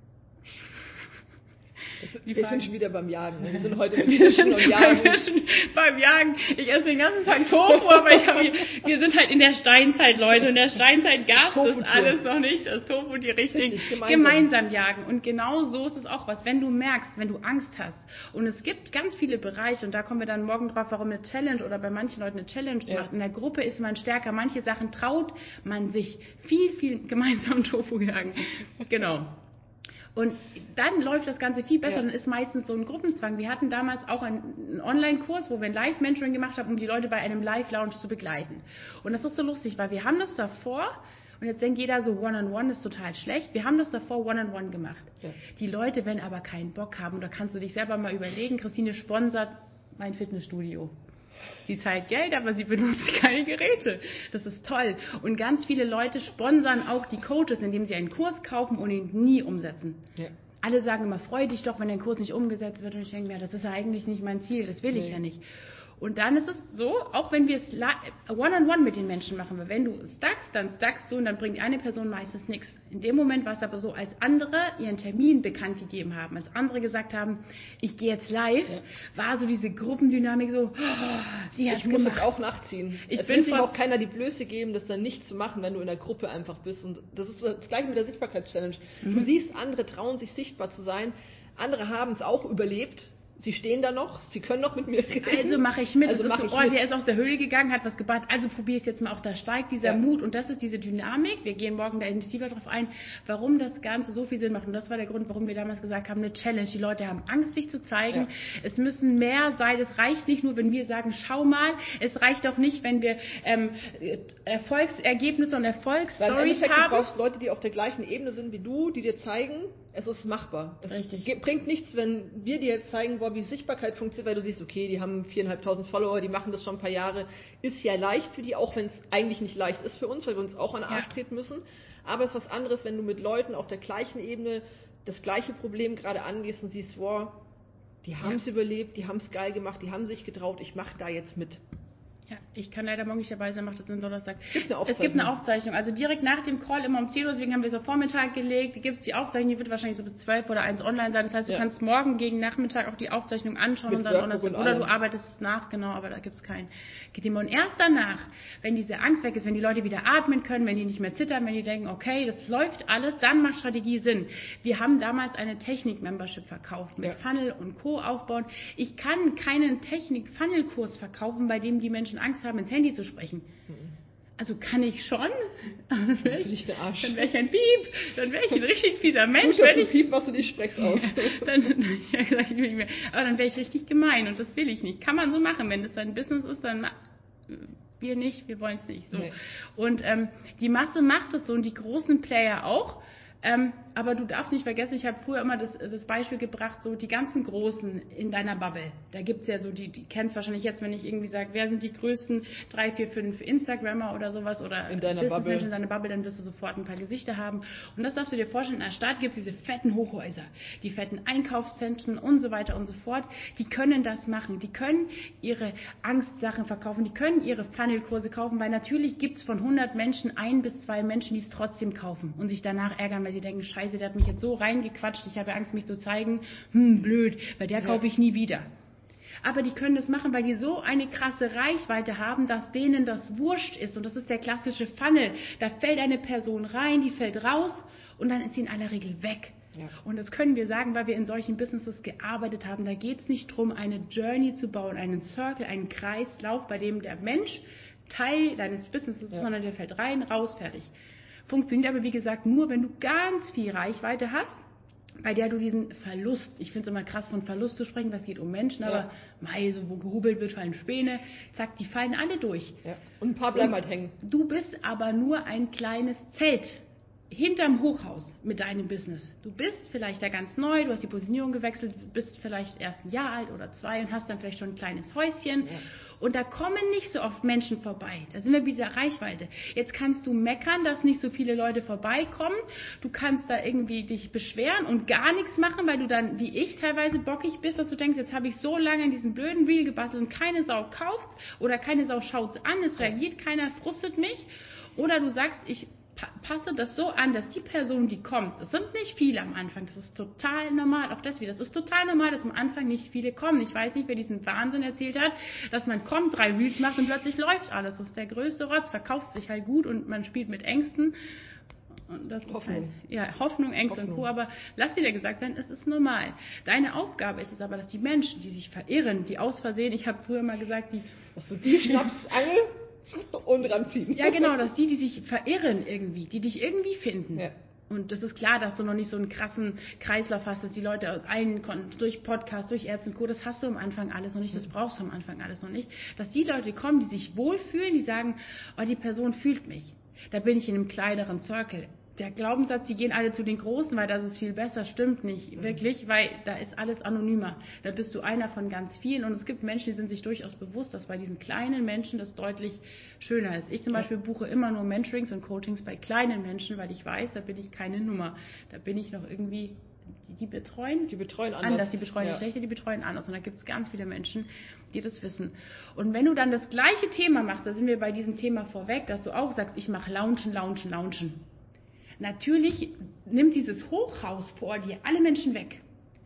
Wir Frage. sind schon wieder beim Jagen. Wir sind heute mit Fischen und Jagen. beim Jagen. Ich esse den ganzen Tag Tofu, aber ich hab, wir sind halt in der Steinzeit, Leute. In der Steinzeit gab es das alles noch nicht. Das Tofu, die richtigen. Richtig, gemeinsam. gemeinsam jagen. Und genau so ist es auch was. Wenn du merkst, wenn du Angst hast. Und es gibt ganz viele Bereiche, und da kommen wir dann morgen drauf, warum eine Challenge oder bei manchen Leuten eine Challenge ja. macht. In der Gruppe ist man stärker. Manche Sachen traut man sich viel, viel gemeinsam Tofu jagen. Genau. Und dann läuft das Ganze viel besser, ja. Dann ist meistens so ein Gruppenzwang. Wir hatten damals auch einen, einen Online-Kurs, wo wir ein Live-Mentoring gemacht haben, um die Leute bei einem Live-Lounge zu begleiten. Und das ist so lustig, weil wir haben das davor, und jetzt denkt jeder so, One-on-One ist total schlecht, wir haben das davor One-on-One gemacht. Ja. Die Leute, wenn aber keinen Bock haben, da kannst du dich selber mal überlegen, Christine sponsert mein Fitnessstudio. Sie zahlt Geld, aber sie benutzt keine Geräte. Das ist toll. Und ganz viele Leute sponsern auch die Coaches, indem sie einen Kurs kaufen und ihn nie umsetzen. Ja. Alle sagen immer, freu dich doch, wenn dein Kurs nicht umgesetzt wird. Und ich denke mir, das ist ja eigentlich nicht mein Ziel, das will ich nee. ja nicht. Und dann ist es so, auch wenn wir es one-on-one mit den Menschen machen, weil wenn du stackst, dann stackst du und dann bringt eine Person meistens nichts. In dem Moment war es aber so, als andere ihren Termin bekannt gegeben haben, als andere gesagt haben, ich gehe jetzt live, ja. war so diese Gruppendynamik so, oh, die hat's Ich muss gemacht. jetzt auch nachziehen. Ich es will sich auch keiner die Blöße geben, das dann nicht zu machen, wenn du in der Gruppe einfach bist. Und das ist das Gleiche mit der Sichtbarkeitschallenge. Mhm. Du siehst, andere trauen sich sichtbar zu sein, andere haben es auch überlebt. Sie stehen da noch, Sie können noch mit mir reden. Also mache ich mit. Also das mach ist so, ich oh, mit. der ist aus der Höhle gegangen, hat was gebaut, also probiere ich es jetzt mal auch. Da steigt dieser Ja. Mut und das ist diese Dynamik. Wir gehen morgen da intensiver drauf ein, warum das Ganze so viel Sinn macht. Und das war der Grund, warum wir damals gesagt haben, eine Challenge. Die Leute haben Angst, sich zu zeigen. Ja. Es müssen mehr sein. Es reicht nicht nur, wenn wir sagen, schau mal. Es reicht auch nicht, wenn wir ähm, Erfolgsergebnisse und Erfolgsstories haben. Du brauchst Leute, die auf der gleichen Ebene sind wie du, die dir zeigen, es ist machbar. Es Richtig. bringt nichts, wenn wir dir jetzt zeigen, boah, wie Sichtbarkeit funktioniert, weil du siehst, okay, die haben viertausendfünfhundert Follower, die machen das schon ein paar Jahre. Ist ja leicht für die, auch wenn es eigentlich nicht leicht ist für uns, weil wir uns auch an den Arsch ja. treten müssen. Aber es ist was anderes, wenn du mit Leuten auf der gleichen Ebene das gleiche Problem gerade angehst und siehst, wow, die haben es ja. überlebt, die haben es geil gemacht, die haben sich getraut, ich mache da jetzt mit. Ja, ich kann leider morgen nicht dabei sein, macht das am Donnerstag. Es gibt eine Aufzeichnung. Es gibt eine Aufzeichnung. Also direkt nach dem Call, immer um zehn Uhr, deswegen haben wir es auf Vormittag gelegt, gibt es die Aufzeichnung, die wird wahrscheinlich so bis zwölf oder eins online sein. Das heißt, du ja. kannst morgen gegen Nachmittag auch die Aufzeichnung anschauen Mit und dann Donnerstag. Oder du arbeitest es nach, genau, aber da gibt es kein Thema. Und erst danach, wenn diese Angst weg ist, wenn die Leute wieder atmen können, wenn die nicht mehr zittern, wenn die denken, okay, das läuft alles, dann macht Strategie Sinn. Wir haben damals eine Technik-Membership verkauft, mit ja. Funnel und Co. aufbauen. Ich kann keinen Technik-Funnel-Kurs verkaufen, bei dem die Menschen Angst haben, ins Handy zu sprechen. Also kann ich schon, dann wäre ich, dann wär ich ein Piep, dann wäre ich ein richtig fieser Mensch. Gut, dass du Piep, was du nicht sprichst aus. dann, ja, sag ich nicht mehr. Aber dann wäre ich richtig gemein und das will ich nicht. Kann man so machen, wenn das dein Business ist, dann wir nicht, wir wollen es nicht. So. Nee. Und ähm, die Masse macht es so und die großen Player auch. Ähm, aber du darfst nicht vergessen, ich habe früher immer das, das Beispiel gebracht, so die ganzen Großen in deiner Bubble. Da gibt's ja so, die, die kennst wahrscheinlich jetzt, wenn ich irgendwie sage, wer sind die größten drei, vier, fünf Instagrammer oder sowas oder Businessmenschen in deiner Bubble, dann wirst du sofort ein paar Gesichter haben. Und das darfst du dir vorstellen, in der Stadt gibt's diese fetten Hochhäuser, die fetten Einkaufszentren und so weiter und so fort. Die können das machen, die können ihre Angstsachen verkaufen, die können ihre Funnelkurse kaufen, weil natürlich gibt's von hundert Menschen ein bis zwei Menschen, die es trotzdem kaufen und sich danach ärgern, weil sie denken, scheiße, der hat mich jetzt so reingequatscht, ich habe Angst, mich zu zeigen, hm, blöd, bei der kaufe ich nie wieder. Aber die können das machen, weil die so eine krasse Reichweite haben, dass denen das wurscht ist. Und das ist der klassische Funnel. Da fällt eine Person rein, die fällt raus und dann ist sie in aller Regel weg. Ja. Und das können wir sagen, weil wir in solchen Businesses gearbeitet haben. Da geht es nicht darum, eine Journey zu bauen, einen Circle, einen Kreislauf, bei dem der Mensch Teil deines Businesses ist, ja. sondern der fällt rein, raus, fertig. Funktioniert aber, wie gesagt, nur, wenn du ganz viel Reichweite hast, bei der du diesen Verlust, ich finde es immer krass, von Verlust zu sprechen, weil es geht um Menschen, ja. aber mei, so wo gehubelt wird, fallen Späne, zack, die fallen alle durch. Ja. Und ein paar bleiben halt hängen. Du bist aber nur ein kleines Zelt hinterm Hochhaus mit deinem Business. Du bist vielleicht da ganz neu, du hast die Positionierung gewechselt, bist vielleicht erst ein Jahr alt oder zwei und hast dann vielleicht schon ein kleines Häuschen. Ja. Und da kommen nicht so oft Menschen vorbei. Da sind wir bei dieser Reichweite. Jetzt kannst du meckern, dass nicht so viele Leute vorbeikommen. Du kannst da irgendwie dich beschweren und gar nichts machen, weil du dann, wie ich teilweise, bockig bist, dass du denkst, jetzt habe ich so lange an diesem blöden Reel gebastelt und keine Sau kauft oder keine Sau schaut es an, es reagiert keiner, frustet mich. Oder du sagst, ich passe das so an, dass die Person, die kommt, das sind nicht viele am Anfang, das ist total normal, auch das wieder, das ist total normal, dass am Anfang nicht viele kommen. Ich weiß nicht, wer diesen Wahnsinn erzählt hat, dass man kommt, drei Reels macht und plötzlich läuft alles. Das ist der größte Rotz, verkauft sich halt gut und man spielt mit Ängsten. Und das Hoffnung. Ist halt, ja, Hoffnung, Ängste Hoffnung. und Co. Aber lass dir ja gesagt sein, es ist normal. Deine Aufgabe ist es aber, dass die Menschen, die sich verirren, die aus Versehen, ich habe früher mal gesagt, die... Dass du die schnappst, Angel... und ranziehen. Ja, genau, dass die, die sich verirren irgendwie, die dich irgendwie finden. Ja. Und das ist klar, dass du noch nicht so einen krassen Kreislauf hast, dass die Leute aus allen Konten, durch Podcasts, durch Ärzte und Co., das hast du am Anfang alles noch nicht, das brauchst du am Anfang alles noch nicht. Dass die Leute kommen, die sich wohlfühlen, die sagen, oh, die Person fühlt mich. Da bin ich in einem kleineren Circle. Der Glaubenssatz, die gehen alle zu den Großen, weil das ist viel besser, stimmt nicht mhm. wirklich, weil da ist alles anonymer. Da bist du einer von ganz vielen und es gibt Menschen, die sind sich durchaus bewusst, dass bei diesen kleinen Menschen das deutlich schöner ist. Ich zum Beispiel buche immer nur Mentorings und Coachings bei kleinen Menschen, weil ich weiß, da bin ich keine Nummer. Da bin ich noch irgendwie, die, die betreuen, die betreuen anders, anders die betreuen ja. nicht schlechter, die betreuen anders und da gibt es ganz viele Menschen, die das wissen. Und wenn du dann das gleiche Thema machst, da sind wir bei diesem Thema vorweg, dass du auch sagst, ich mache Launchen, Launchen, Launchen. Natürlich nimmt dieses Hochhaus vor dir alle Menschen weg.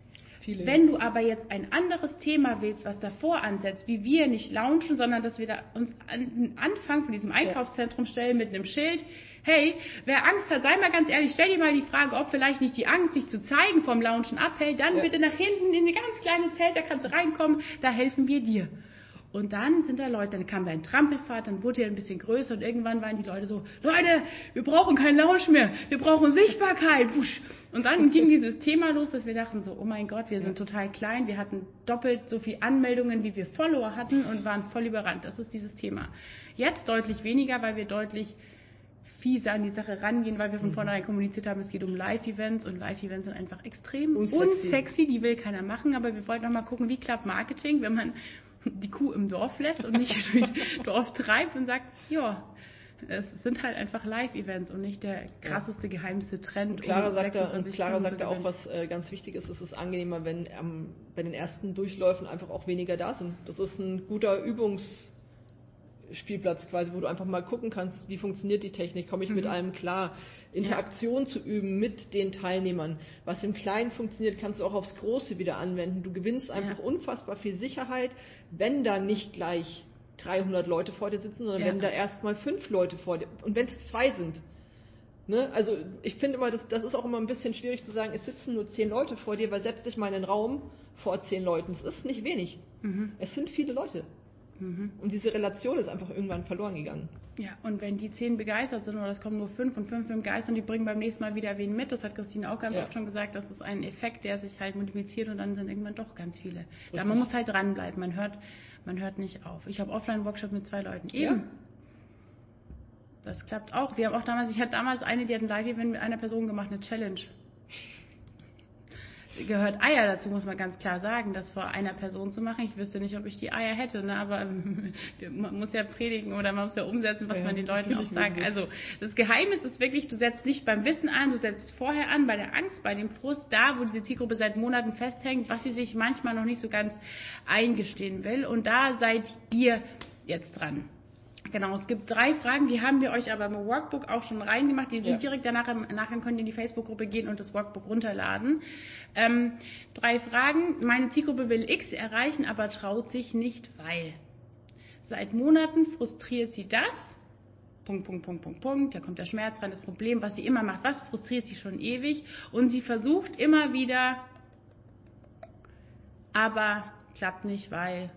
Viele, Wenn ja. du aber jetzt ein anderes Thema willst, was davor ansetzt, wie wir nicht launchen, sondern dass wir da uns an den Anfang von diesem Einkaufszentrum stellen mit einem Schild, hey, wer Angst hat, sei mal ganz ehrlich, stell dir mal die Frage, ob vielleicht nicht die Angst, sich zu zeigen vom Launchen abhält, dann ja. bitte nach hinten in eine ganz kleine Zelt, da kannst du reinkommen, da helfen wir dir. Und dann sind da Leute, dann kam da ein Trampelfahrt, dann wurde er ein bisschen größer und irgendwann waren die Leute so, Leute, wir brauchen keinen Launch mehr, wir brauchen Sichtbarkeit. Wusch. Und dann ging dieses Thema los, dass wir dachten so, oh mein Gott, wir sind ja. total klein, wir hatten doppelt so viele Anmeldungen, wie wir Follower hatten und waren voll überrannt. Das ist dieses Thema. Jetzt deutlich weniger, weil wir deutlich fieser an die Sache rangehen, weil wir von vornherein kommuniziert haben, es geht um Live-Events und Live-Events sind einfach extrem unsexy. unsexy, die will keiner machen, aber wir wollten noch mal gucken, wie klappt Marketing, wenn man die Kuh im Dorf lässt und nicht durchs Dorf treibt und sagt, ja, es sind halt einfach Live-Events und nicht der krasseste, geheimste Trend. Und Clara um sagte, und Clara sagte auch, was äh, ganz wichtig ist, es ist angenehmer, wenn ähm, bei den ersten Durchläufen einfach auch weniger da sind. Das ist ein guter Übungsspielplatz quasi, wo du einfach mal gucken kannst, wie funktioniert die Technik, komme ich mhm. mit allem klar. Interaktion ja. zu üben mit den Teilnehmern. Was im Kleinen funktioniert, kannst du auch aufs Große wieder anwenden. Du gewinnst einfach ja. unfassbar viel Sicherheit, wenn da nicht gleich dreihundert Leute vor dir sitzen, sondern ja. wenn da erstmal fünf Leute vor dir, und wenn es zwei sind. Ne? Also ich finde immer, das, das ist auch immer ein bisschen schwierig zu sagen, es sitzen nur zehn Leute vor dir, weil setz dich mal in den Raum vor zehn Leuten. Es ist nicht wenig. Mhm. Es sind viele Leute. Mhm. Und diese Relation ist einfach irgendwann verloren gegangen. Ja, und wenn die zehn begeistert sind oder es kommen nur fünf und fünf begeistert und die bringen beim nächsten Mal wieder wen mit, das hat Christine auch ganz ja. oft schon gesagt, das ist ein Effekt, der sich halt multipliziert und dann sind irgendwann doch ganz viele. Da man muss halt dranbleiben, man hört, man hört nicht auf. Ich habe Offline-Workshop mit zwei Leuten. Eben. Ja. Das klappt auch. Wir haben auch damals, ich hatte damals eine, die hat ein Live-Event mit einer Person gemacht, eine Challenge. Gehört Eier dazu, muss man ganz klar sagen, das vor einer Person zu machen. Ich wüsste nicht, ob ich die Eier hätte, ne? Aber man muss ja predigen oder man muss ja umsetzen, was ja, man den Leuten auch sagt. Also das Geheimnis ist wirklich, du setzt nicht beim Wissen an, du setzt vorher an, bei der Angst, bei dem Frust, da, wo diese Zielgruppe seit Monaten festhängt, was sie sich manchmal noch nicht so ganz eingestehen will. Und da seid ihr jetzt dran. Genau, es gibt drei Fragen, die haben wir euch aber im Workbook auch schon reingemacht. Die sind ja. direkt danach, nachher könnt ihr in die Facebook-Gruppe gehen und das Workbook runterladen. Ähm, drei Fragen. Meine Zielgruppe will X erreichen, aber traut sich nicht, weil. Seit Monaten frustriert sie das. Punkt, Punkt, Punkt, Punkt, Punkt. Da kommt der Schmerz rein, das Problem, was sie immer macht. Was frustriert sie schon ewig? Und sie versucht immer wieder, aber klappt nicht, weil.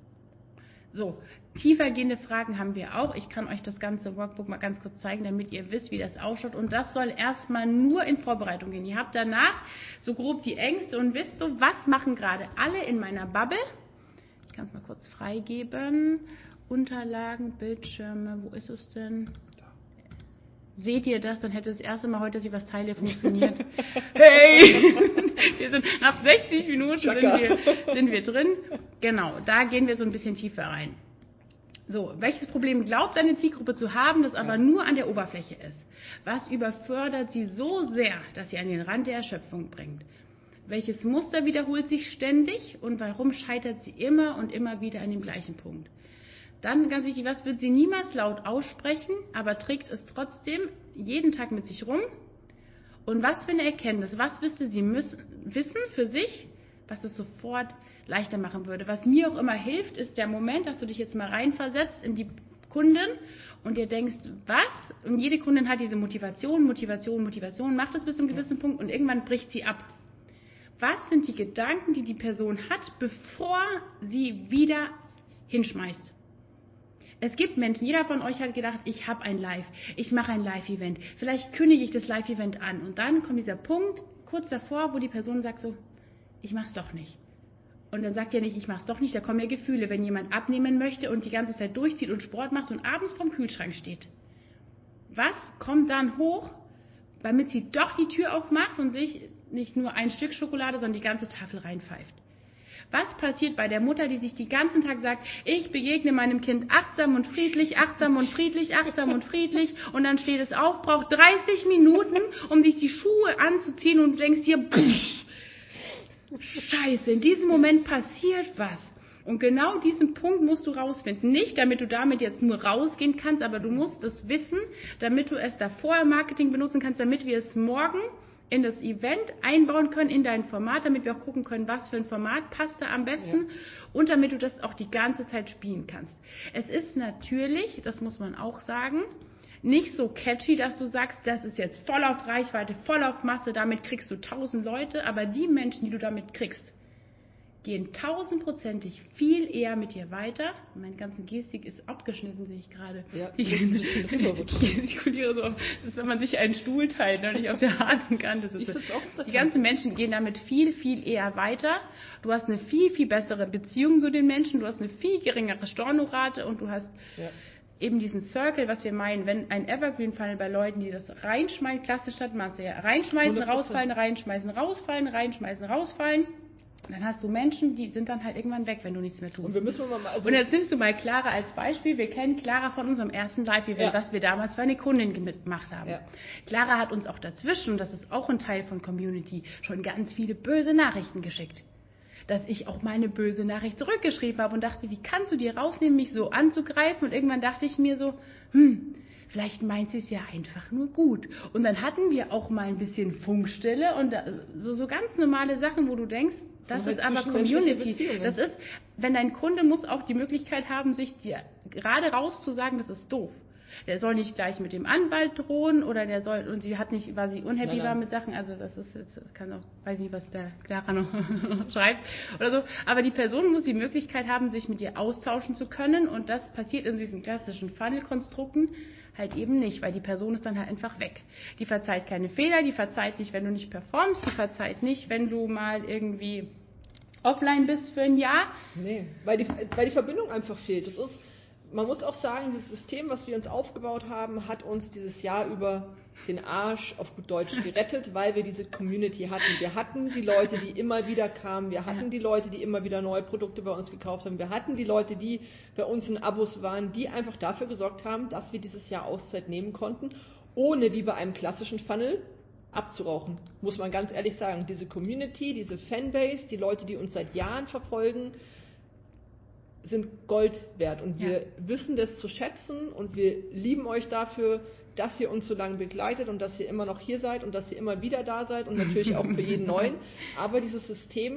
So, tiefergehende Fragen haben wir auch. Ich kann euch das ganze Workbook mal ganz kurz zeigen, damit ihr wisst, wie das ausschaut. Und das soll erstmal nur in Vorbereitung gehen. Ihr habt danach so grob die Ängste und wisst so, was machen gerade alle in meiner Bubble. Ich kann es mal kurz freigeben. Unterlagen, Bildschirme, wo ist es denn? Seht ihr das? Dann hätte das erste Mal heute, dass ich was teile, funktioniert. Hey! Wir sind, nach sechzig Minuten sind wir, sind wir drin. Genau, da gehen wir so ein bisschen tiefer rein. So, welches Problem glaubt eine Zielgruppe zu haben, das aber ja. nur an der Oberfläche ist? Was überfordert sie so sehr, dass sie an den Rand der Erschöpfung bringt? Welches Muster wiederholt sich ständig und warum scheitert sie immer und immer wieder an dem gleichen Punkt? Dann ganz wichtig, was wird sie niemals laut aussprechen, aber trägt es trotzdem jeden Tag mit sich rum? Und was für eine Erkenntnis, was müsste sie müssen, wissen für sich, was es sofort leichter machen würde? Was mir auch immer hilft, ist der Moment, dass du dich jetzt mal reinversetzt in die Kundin und dir denkst, was? Und jede Kundin hat diese Motivation, Motivation, Motivation, macht das bis zu einem gewissen Punkt und irgendwann bricht sie ab. Was sind die Gedanken, die die Person hat, bevor sie wieder hinschmeißt? Es gibt Menschen, jeder von euch hat gedacht, ich habe ein Live, ich mache ein Live-Event, vielleicht kündige ich das Live-Event an und dann kommt dieser Punkt kurz davor, wo die Person sagt so, ich mache es doch nicht. Und dann sagt er nicht, ich mache es doch nicht, da kommen ja Gefühle, wenn jemand abnehmen möchte und die ganze Zeit durchzieht und Sport macht und abends vorm Kühlschrank steht. Was kommt dann hoch, damit sie doch die Tür aufmacht und sich nicht nur ein Stück Schokolade, sondern die ganze Tafel reinpfeift? Was passiert bei der Mutter, die sich den ganzen Tag sagt, ich begegne meinem Kind achtsam und friedlich, achtsam und friedlich, achtsam und friedlich und dann steht es auf, braucht dreißig Minuten, um sich die Schuhe anzuziehen und du denkst dir, pff, Scheiße, in diesem Moment passiert was. Und genau diesen Punkt musst du rausfinden. Nicht, damit du damit jetzt nur rausgehen kannst, aber du musst es wissen, damit du es davor im Marketing benutzen kannst, damit wir es morgen in das Event einbauen können, in dein Format, damit wir auch gucken können, was für ein Format passt da am besten ja. und damit du das auch die ganze Zeit spielen kannst. Es ist natürlich, das muss man auch sagen, nicht so catchy, dass du sagst, das ist jetzt voll auf Reichweite, voll auf Masse, damit kriegst du tausend Leute, aber die Menschen, die du damit kriegst, gehen tausendprozentig viel eher mit dir weiter. Meine ganze Gestik ist abgeschnitten, sehe ich gerade. Ja, ich gestikuliere so, das ist, wenn man sich einen Stuhl teilt, ne, nicht auf der harten Kante sitzt. Ich sitze auch auf der Die ganzen Menschen gehen damit viel, viel eher weiter. Du hast eine viel, viel bessere Beziehung zu den Menschen, du hast eine viel geringere Stornorate und du hast ja. eben diesen Circle, was wir meinen, wenn ein Evergreen-Funnel bei Leuten, die das reinschmeißen, Klasse statt Masse, ja, reinschmeißen, hundert Prozent. rausfallen, reinschmeißen, rausfallen, reinschmeißen, rausfallen, dann hast du Menschen, die sind dann halt irgendwann weg, wenn du nichts mehr tust. Und, wir müssen mal also und jetzt nimmst du mal Clara als Beispiel. Wir kennen Clara von unserem ersten Live-Event, ja. was wir damals für eine Kundin gemacht haben. Ja. Clara hat uns auch dazwischen, und das ist auch ein Teil von Community, schon ganz viele böse Nachrichten geschickt. Dass ich auch meine böse Nachricht zurückgeschrieben habe und dachte, wie kannst du dir rausnehmen, mich so anzugreifen? Und irgendwann dachte ich mir so, hm, vielleicht meint sie es ja einfach nur gut. Und dann hatten wir auch mal ein bisschen Funkstille und so, so ganz normale Sachen, wo du denkst, das ist aber Community. Das ist, wenn dein Kunde muss auch die Möglichkeit haben, sich dir gerade raus zu sagen, das ist doof. Der soll nicht gleich mit dem Anwalt drohen oder der soll, und sie hat nicht, weil sie unhappy nein, nein. war mit Sachen, also das ist jetzt, kann auch, weiß nicht, was der Clara noch schreibt oder so, aber die Person muss die Möglichkeit haben, sich mit dir austauschen zu können und das passiert in diesen klassischen Funnel-Konstrukten halt eben nicht, weil die Person ist dann halt einfach weg. Die verzeiht keine Fehler, die verzeiht nicht, wenn du nicht performst, die verzeiht nicht, wenn du mal irgendwie offline bist für ein Jahr. Nee, weil die, weil die Verbindung einfach fehlt. Das ist, man muss auch sagen, dieses System, was wir uns aufgebaut haben, hat uns dieses Jahr über den Arsch auf gut Deutsch gerettet, weil wir diese Community hatten. Wir hatten die Leute, die immer wieder kamen. Wir hatten die Leute, die immer wieder neue Produkte bei uns gekauft haben. Wir hatten die Leute, die bei uns in Abos waren, die einfach dafür gesorgt haben, dass wir dieses Jahr Auszeit nehmen konnten, ohne wie bei einem klassischen Funnel abzurauchen. Muss man ganz ehrlich sagen. Diese Community, diese Fanbase, die Leute, die uns seit Jahren verfolgen, sind Gold wert und wir ja. wissen das zu schätzen und wir lieben euch dafür, dass ihr uns so lange begleitet und dass ihr immer noch hier seid und dass ihr immer wieder da seid und natürlich auch für jeden Neuen. Aber dieses System,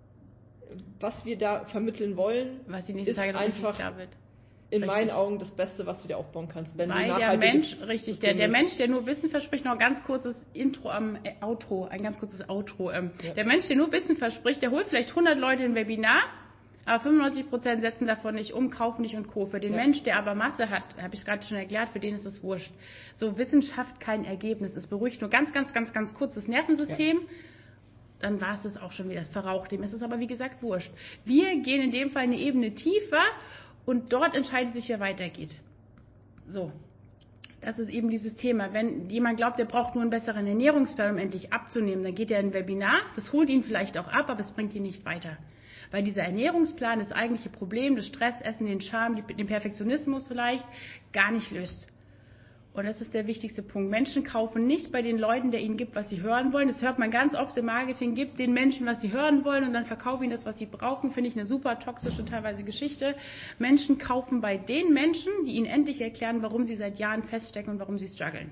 was wir da vermitteln wollen, was die nächsten ist Tage noch einfach klar wird. in Richtig. meinen Augen das Beste, was du dir aufbauen kannst. Wenn Weil du der Mensch, richtig, der, der Mensch, der nur Wissen verspricht, noch ein ganz kurzes Intro am äh, Outro, ein ganz kurzes Outro. Ähm, ja. Der Mensch, der nur Wissen verspricht, der holt vielleicht hundert Leute in ein Webinar, aber fünfundneunzig Prozent setzen davon nicht um, kaufen nicht und Co. Für den ja. Mensch, der aber Masse hat, habe ich gerade schon erklärt, für den ist es wurscht. So, Wissenschaft kein Ergebnis. Es beruhigt nur ganz, ganz, ganz, ganz kurz das Nervensystem. Ja. Dann war es das auch schon wieder, es verraucht dem. Es ist aber, wie gesagt, wurscht. Wir gehen in dem Fall eine Ebene tiefer und dort entscheidet sich, wer weitergeht. So. Das ist eben dieses Thema. Wenn jemand glaubt, der braucht nur einen besseren Ernährungsplan, um endlich abzunehmen, dann geht er in ein Webinar. Das holt ihn vielleicht auch ab, aber es bringt ihn nicht weiter. Weil dieser Ernährungsplan das eigentliche Problem, das Stressessen, den Charme, den Perfektionismus vielleicht, gar nicht löst. Und das ist der wichtigste Punkt. Menschen kaufen nicht bei den Leuten, der ihnen gibt, was sie hören wollen. Das hört man ganz oft im Marketing, gibt den Menschen, was sie hören wollen und dann verkaufen ihnen das, was sie brauchen. Finde ich eine super toxische teilweise Geschichte. Menschen kaufen bei den Menschen, die ihnen endlich erklären, warum sie seit Jahren feststecken und warum sie strugglen.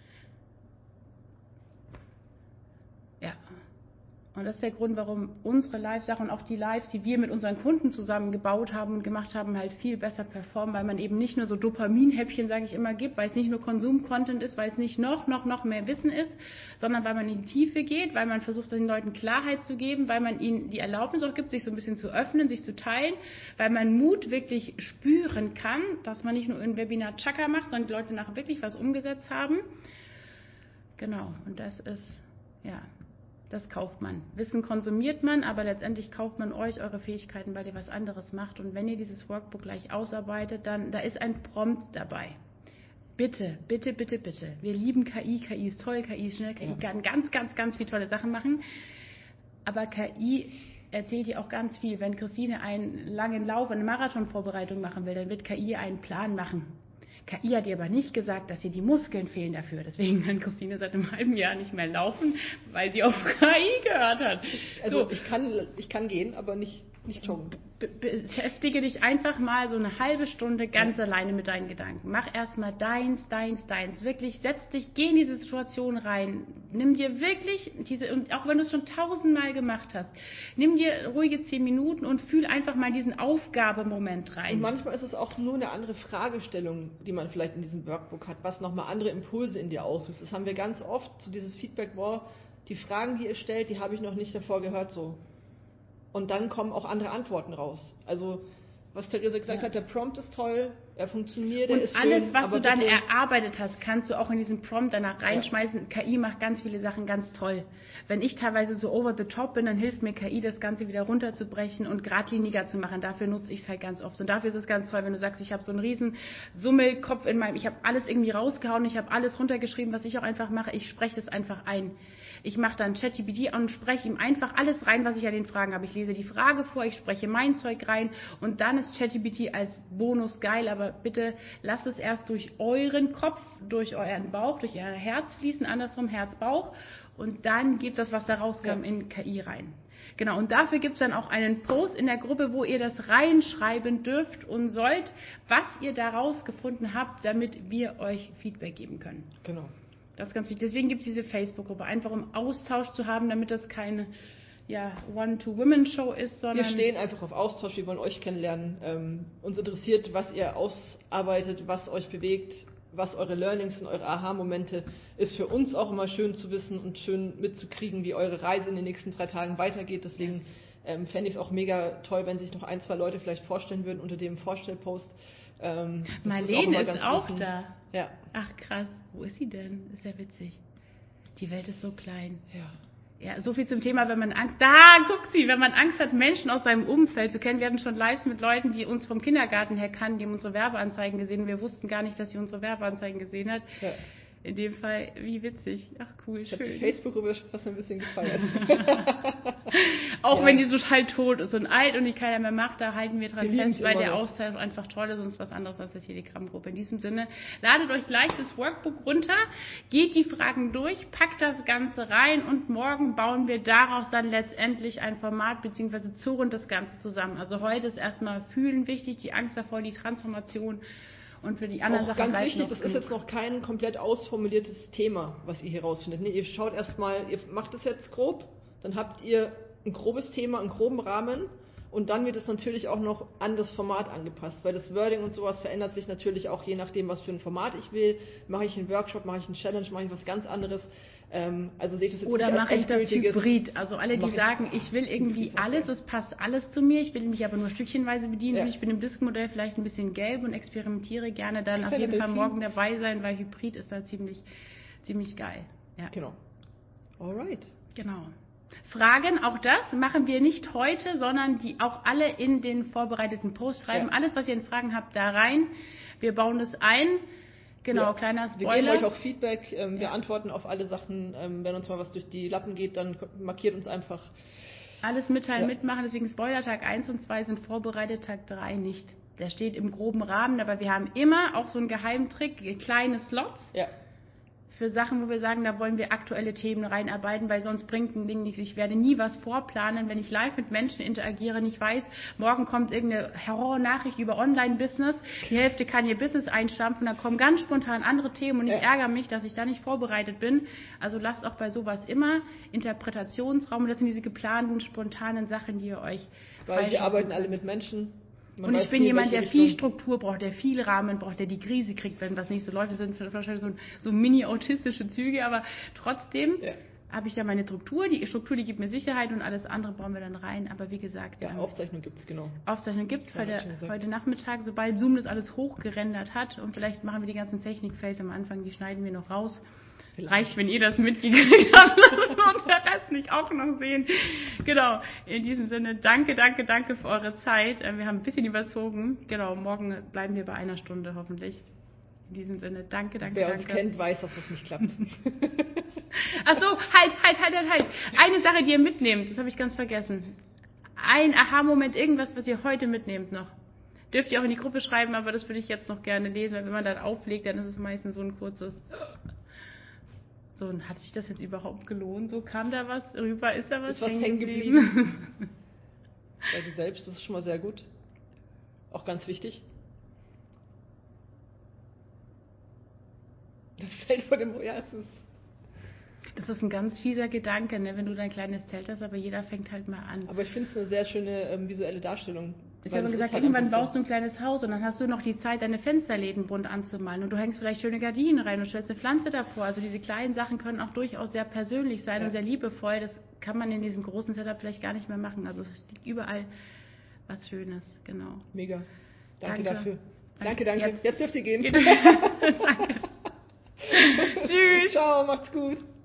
Ja. Und das ist der Grund, warum unsere Live-Sachen und auch die Lives, die wir mit unseren Kunden zusammen gebaut haben und gemacht haben, halt viel besser performen, weil man eben nicht nur so Dopaminhäppchen, sage ich immer, gibt, weil es nicht nur Konsum-Content ist, weil es nicht noch, noch, noch mehr Wissen ist, sondern weil man in die Tiefe geht, weil man versucht, den Leuten Klarheit zu geben, weil man ihnen die Erlaubnis auch gibt, sich so ein bisschen zu öffnen, sich zu teilen, weil man Mut wirklich spüren kann, dass man nicht nur ein Webinar Chaka macht, sondern die Leute nachher wirklich was umgesetzt haben. Genau, und das ist, ja... Das kauft man. Wissen konsumiert man, aber letztendlich kauft man euch eure Fähigkeiten, weil ihr was anderes macht. Und wenn ihr dieses Workbook gleich ausarbeitet, dann, da ist ein Prompt dabei. Bitte, bitte, bitte, bitte. Wir lieben K I. K I ist toll, K I ist schnell, K I kann ganz, ganz, ganz viele tolle Sachen machen. Aber K I erzählt dir auch ganz viel. Wenn Christine einen langen Lauf, eine Marathonvorbereitung machen will, dann wird K I einen Plan machen. K I hat ihr aber nicht gesagt, dass ihr die Muskeln fehlen dafür. Deswegen kann Christine seit einem halben Jahr nicht mehr laufen, weil sie auf K I gehört hat. Also so. ich kann ich kann gehen, aber nicht nicht joggen. Be- beschäftige dich einfach mal so eine halbe Stunde ganz Ja. alleine mit deinen Gedanken. Mach erstmal deins, deins, deins. Wirklich, setz dich, geh in diese Situation rein. Nimm dir wirklich diese, und auch wenn du es schon tausendmal gemacht hast, nimm dir ruhige zehn Minuten und fühl einfach mal diesen Aufgabemoment rein. Und manchmal ist es auch nur eine andere Fragestellung, die man vielleicht in diesem Workbook hat, was nochmal andere Impulse in dir auslöst. Das haben wir ganz oft, so dieses Feedback, boah, die Fragen, die ihr stellt, die habe ich noch nicht davor gehört, so. Und dann kommen auch andere Antworten raus. Also, was Theresa gesagt Ja. hat, der Prompt ist toll, er funktioniert, er Und ist alles, schön, was aber du dann bitte- erarbeitet hast, kannst du auch in diesen Prompt danach reinschmeißen. K I macht ganz viele Sachen ganz toll. Wenn ich teilweise so over the top bin, dann hilft mir K I, das Ganze wieder runterzubrechen und geradliniger zu machen. Dafür nutze ich es halt ganz oft. Und dafür ist es ganz toll, wenn du sagst, ich habe so einen riesen Summelkopf in meinem, ich habe alles irgendwie rausgehauen, ich habe alles runtergeschrieben, was ich auch einfach mache. Ich spreche das einfach ein. Ich mache dann ChatGPT an und spreche ihm einfach alles rein, was ich an den Fragen habe. Ich lese die Frage vor, ich spreche mein Zeug rein und dann ist ChatGPT als Bonus geil, aber bitte lasst es erst durch euren Kopf, durch euren Bauch, durch euer Herz fließen, andersrum Herz-Bauch und dann gebt das, was da rauskam, Ja. in K I rein. Genau, und dafür gibt es dann auch einen Post in der Gruppe, wo ihr das reinschreiben dürft und sollt, was ihr da rausgefunden habt, damit wir euch Feedback geben können. Genau. Das ist ganz wichtig. Deswegen gibt es diese Facebook-Gruppe, einfach um Austausch zu haben, damit das keine ja, One-to-Women-Show ist, sondern... Wir stehen einfach auf Austausch, wir wollen euch kennenlernen. Ähm, uns interessiert, was ihr ausarbeitet, was euch bewegt, was eure Learnings und eure Aha-Momente ist. Für uns auch immer schön zu wissen und schön mitzukriegen, wie eure Reise in den nächsten drei Tagen weitergeht. Deswegen Yes. ähm, fände ich es auch mega toll, wenn sich noch ein, zwei Leute vielleicht vorstellen würden unter dem Vorstellpost. Ähm, das Marlene ist ist ganz auch wissen. da. Ja. Ach krass, wo ist sie denn? Ist ja witzig. Die Welt ist so klein. Ja. Ja, so viel zum Thema, wenn man Angst, da, guck sie, wenn man Angst hat, Menschen aus seinem Umfeld zu kennen. Wir hatten schon Lives mit Leuten, die uns vom Kindergarten her kannten, die haben unsere Werbeanzeigen gesehen. Wir wussten gar nicht, dass sie unsere Werbeanzeigen gesehen hat. Ja. In dem Fall, wie witzig. Ach cool, Ich habe die schön. Facebook-Gruppe schon fast ein bisschen gefeiert. Auch Ja. wenn die so halt tot ist und alt und die keiner mehr macht, da halten wir dran Wir fest, lieben's weil immer der noch. Austausch einfach toll ist und es ist was anderes als das Telegram-Gruppe. In diesem Sinne, ladet euch gleich das Workbook runter, geht die Fragen durch, packt das Ganze rein und morgen bauen wir daraus dann letztendlich ein Format bzw. zurren das Ganze zusammen. Also heute ist erstmal Fühlen wichtig, die Angst davor, die Transformation. Und für die anderen Auch Sachen ganz bleibt wichtig, noch das ist genug. jetzt noch kein komplett ausformuliertes Thema, was ihr hier rausfindet. Nee, ihr schaut erstmal, ihr macht es jetzt grob, dann habt ihr ein grobes Thema, einen groben Rahmen und dann wird es natürlich auch noch an das Format angepasst, weil das Wording und sowas verändert sich natürlich auch je nachdem, was für ein Format ich will. Mache ich einen Workshop, mache ich einen Challenge, mache ich was ganz anderes. Ähm, also seht es jetzt Oder nicht als mache ich das endgültiges- Hybrid? Also alle, die Mach ich- sagen, ich will irgendwie Hybrid ist auch alles, geil. es passt alles zu mir, ich will mich aber nur stückchenweise bedienen Ja. und ich bin im Diskmodell vielleicht ein bisschen gelb und experimentiere gerne dann auf Kleiner jeden Fall Delfin. morgen dabei sein, weil Hybrid ist da ziemlich, ziemlich geil. Ja, Genau. Alright. genau. Fragen, auch das machen wir nicht heute, sondern die auch alle in den vorbereiteten Post schreiben. Ja. Alles, was ihr in Fragen habt, da rein. Wir bauen es ein. Genau, wir, kleiner Wir Spoiler. geben euch auch Feedback, ähm, wir Ja. antworten auf alle Sachen. Ähm, wenn uns mal was durch die Lappen geht, dann markiert uns einfach. Alles mitteilen, Ja. mitmachen, deswegen Spoiler, Tag eins und zwei sind vorbereitet, Tag drei nicht. Der steht im groben Rahmen, aber wir haben immer auch so einen Geheimtrick, kleine Slots Ja. für Sachen, wo wir sagen, da wollen wir aktuelle Themen reinarbeiten, weil sonst bringt ein Ding nichts. Ich werde nie was vorplanen, wenn ich live mit Menschen interagiere, nicht weiß, morgen kommt irgendeine Horror-Nachricht über Online-Business, die Hälfte kann ihr Business einstampfen, dann kommen ganz spontan andere Themen und ich Ja. ärgere mich, dass ich da nicht vorbereitet bin. Also lasst auch bei sowas immer Interpretationsraum, das sind diese geplanten, spontanen Sachen, die ihr euch Weil wir freischaufeln arbeiten alle könnt. mit Menschen. Man Und ich weiß bin nie, jemand, welche der viel Richtung- Struktur braucht, der viel Rahmen braucht, der die Krise kriegt, wenn was nicht so läuft. Das sind wahrscheinlich so, so mini-autistische Züge, aber trotzdem Ja. habe ich ja meine Struktur. Die Struktur, die gibt mir Sicherheit und alles andere bauen wir dann rein. Aber wie gesagt, Ja, ähm, Aufzeichnung gibt es, genau. Aufzeichnung gibt es Ja, heute, hab ich schon gesagt. heute Nachmittag, sobald Zoom das alles hochgerendert hat. Und vielleicht machen wir die ganzen Technik-Fails am Anfang, die schneiden wir noch raus. Vielleicht. Reicht, wenn ihr das mitgekriegt habt und der Rest nicht auch noch sehen. Genau, in diesem Sinne, danke, danke, danke für eure Zeit. Äh, Wir haben ein bisschen überzogen. Genau, morgen bleiben wir bei einer Stunde hoffentlich. In diesem Sinne, danke, danke, Wer danke. uns kennt, weiß, dass das nicht klappt. Ach so, halt, halt, halt, halt, halt. Eine Sache, die ihr mitnehmt, das habe ich ganz vergessen. Ein Aha-Moment, irgendwas, was ihr heute mitnehmt noch. Dürft ihr auch in die Gruppe schreiben, aber das würde ich jetzt noch gerne lesen, weil wenn man dann auflegt, dann ist es meistens so ein kurzes... So, und hat sich das jetzt überhaupt gelohnt? So kam da was rüber? Ist da was, Ist was hängen hängen geblieben? Sei du selbst, das ist schon mal sehr gut. Auch ganz wichtig. Das Zelt vor dem, ja, es ist... Das ist ein ganz fieser Gedanke, ne? Wenn du dein kleines Zelt hast, aber jeder fängt halt mal an. Aber ich finde es eine sehr schöne ähm, visuelle Darstellung. Ich habe gesagt, halt irgendwann baust du ein kleines Haus und dann hast du noch die Zeit, deine Fensterläden bunt anzumalen und du hängst vielleicht schöne Gardinen rein und stellst eine Pflanze davor. Also diese kleinen Sachen können auch durchaus sehr persönlich sein, ja, und sehr liebevoll. Das kann man in diesem großen Setup vielleicht gar nicht mehr machen. Also es liegt überall was Schönes, genau. Mega. Danke, danke. dafür. Danke, danke. danke. Jetzt, Jetzt dürft ihr gehen. Danke. Tschüss. Ciao, macht's gut.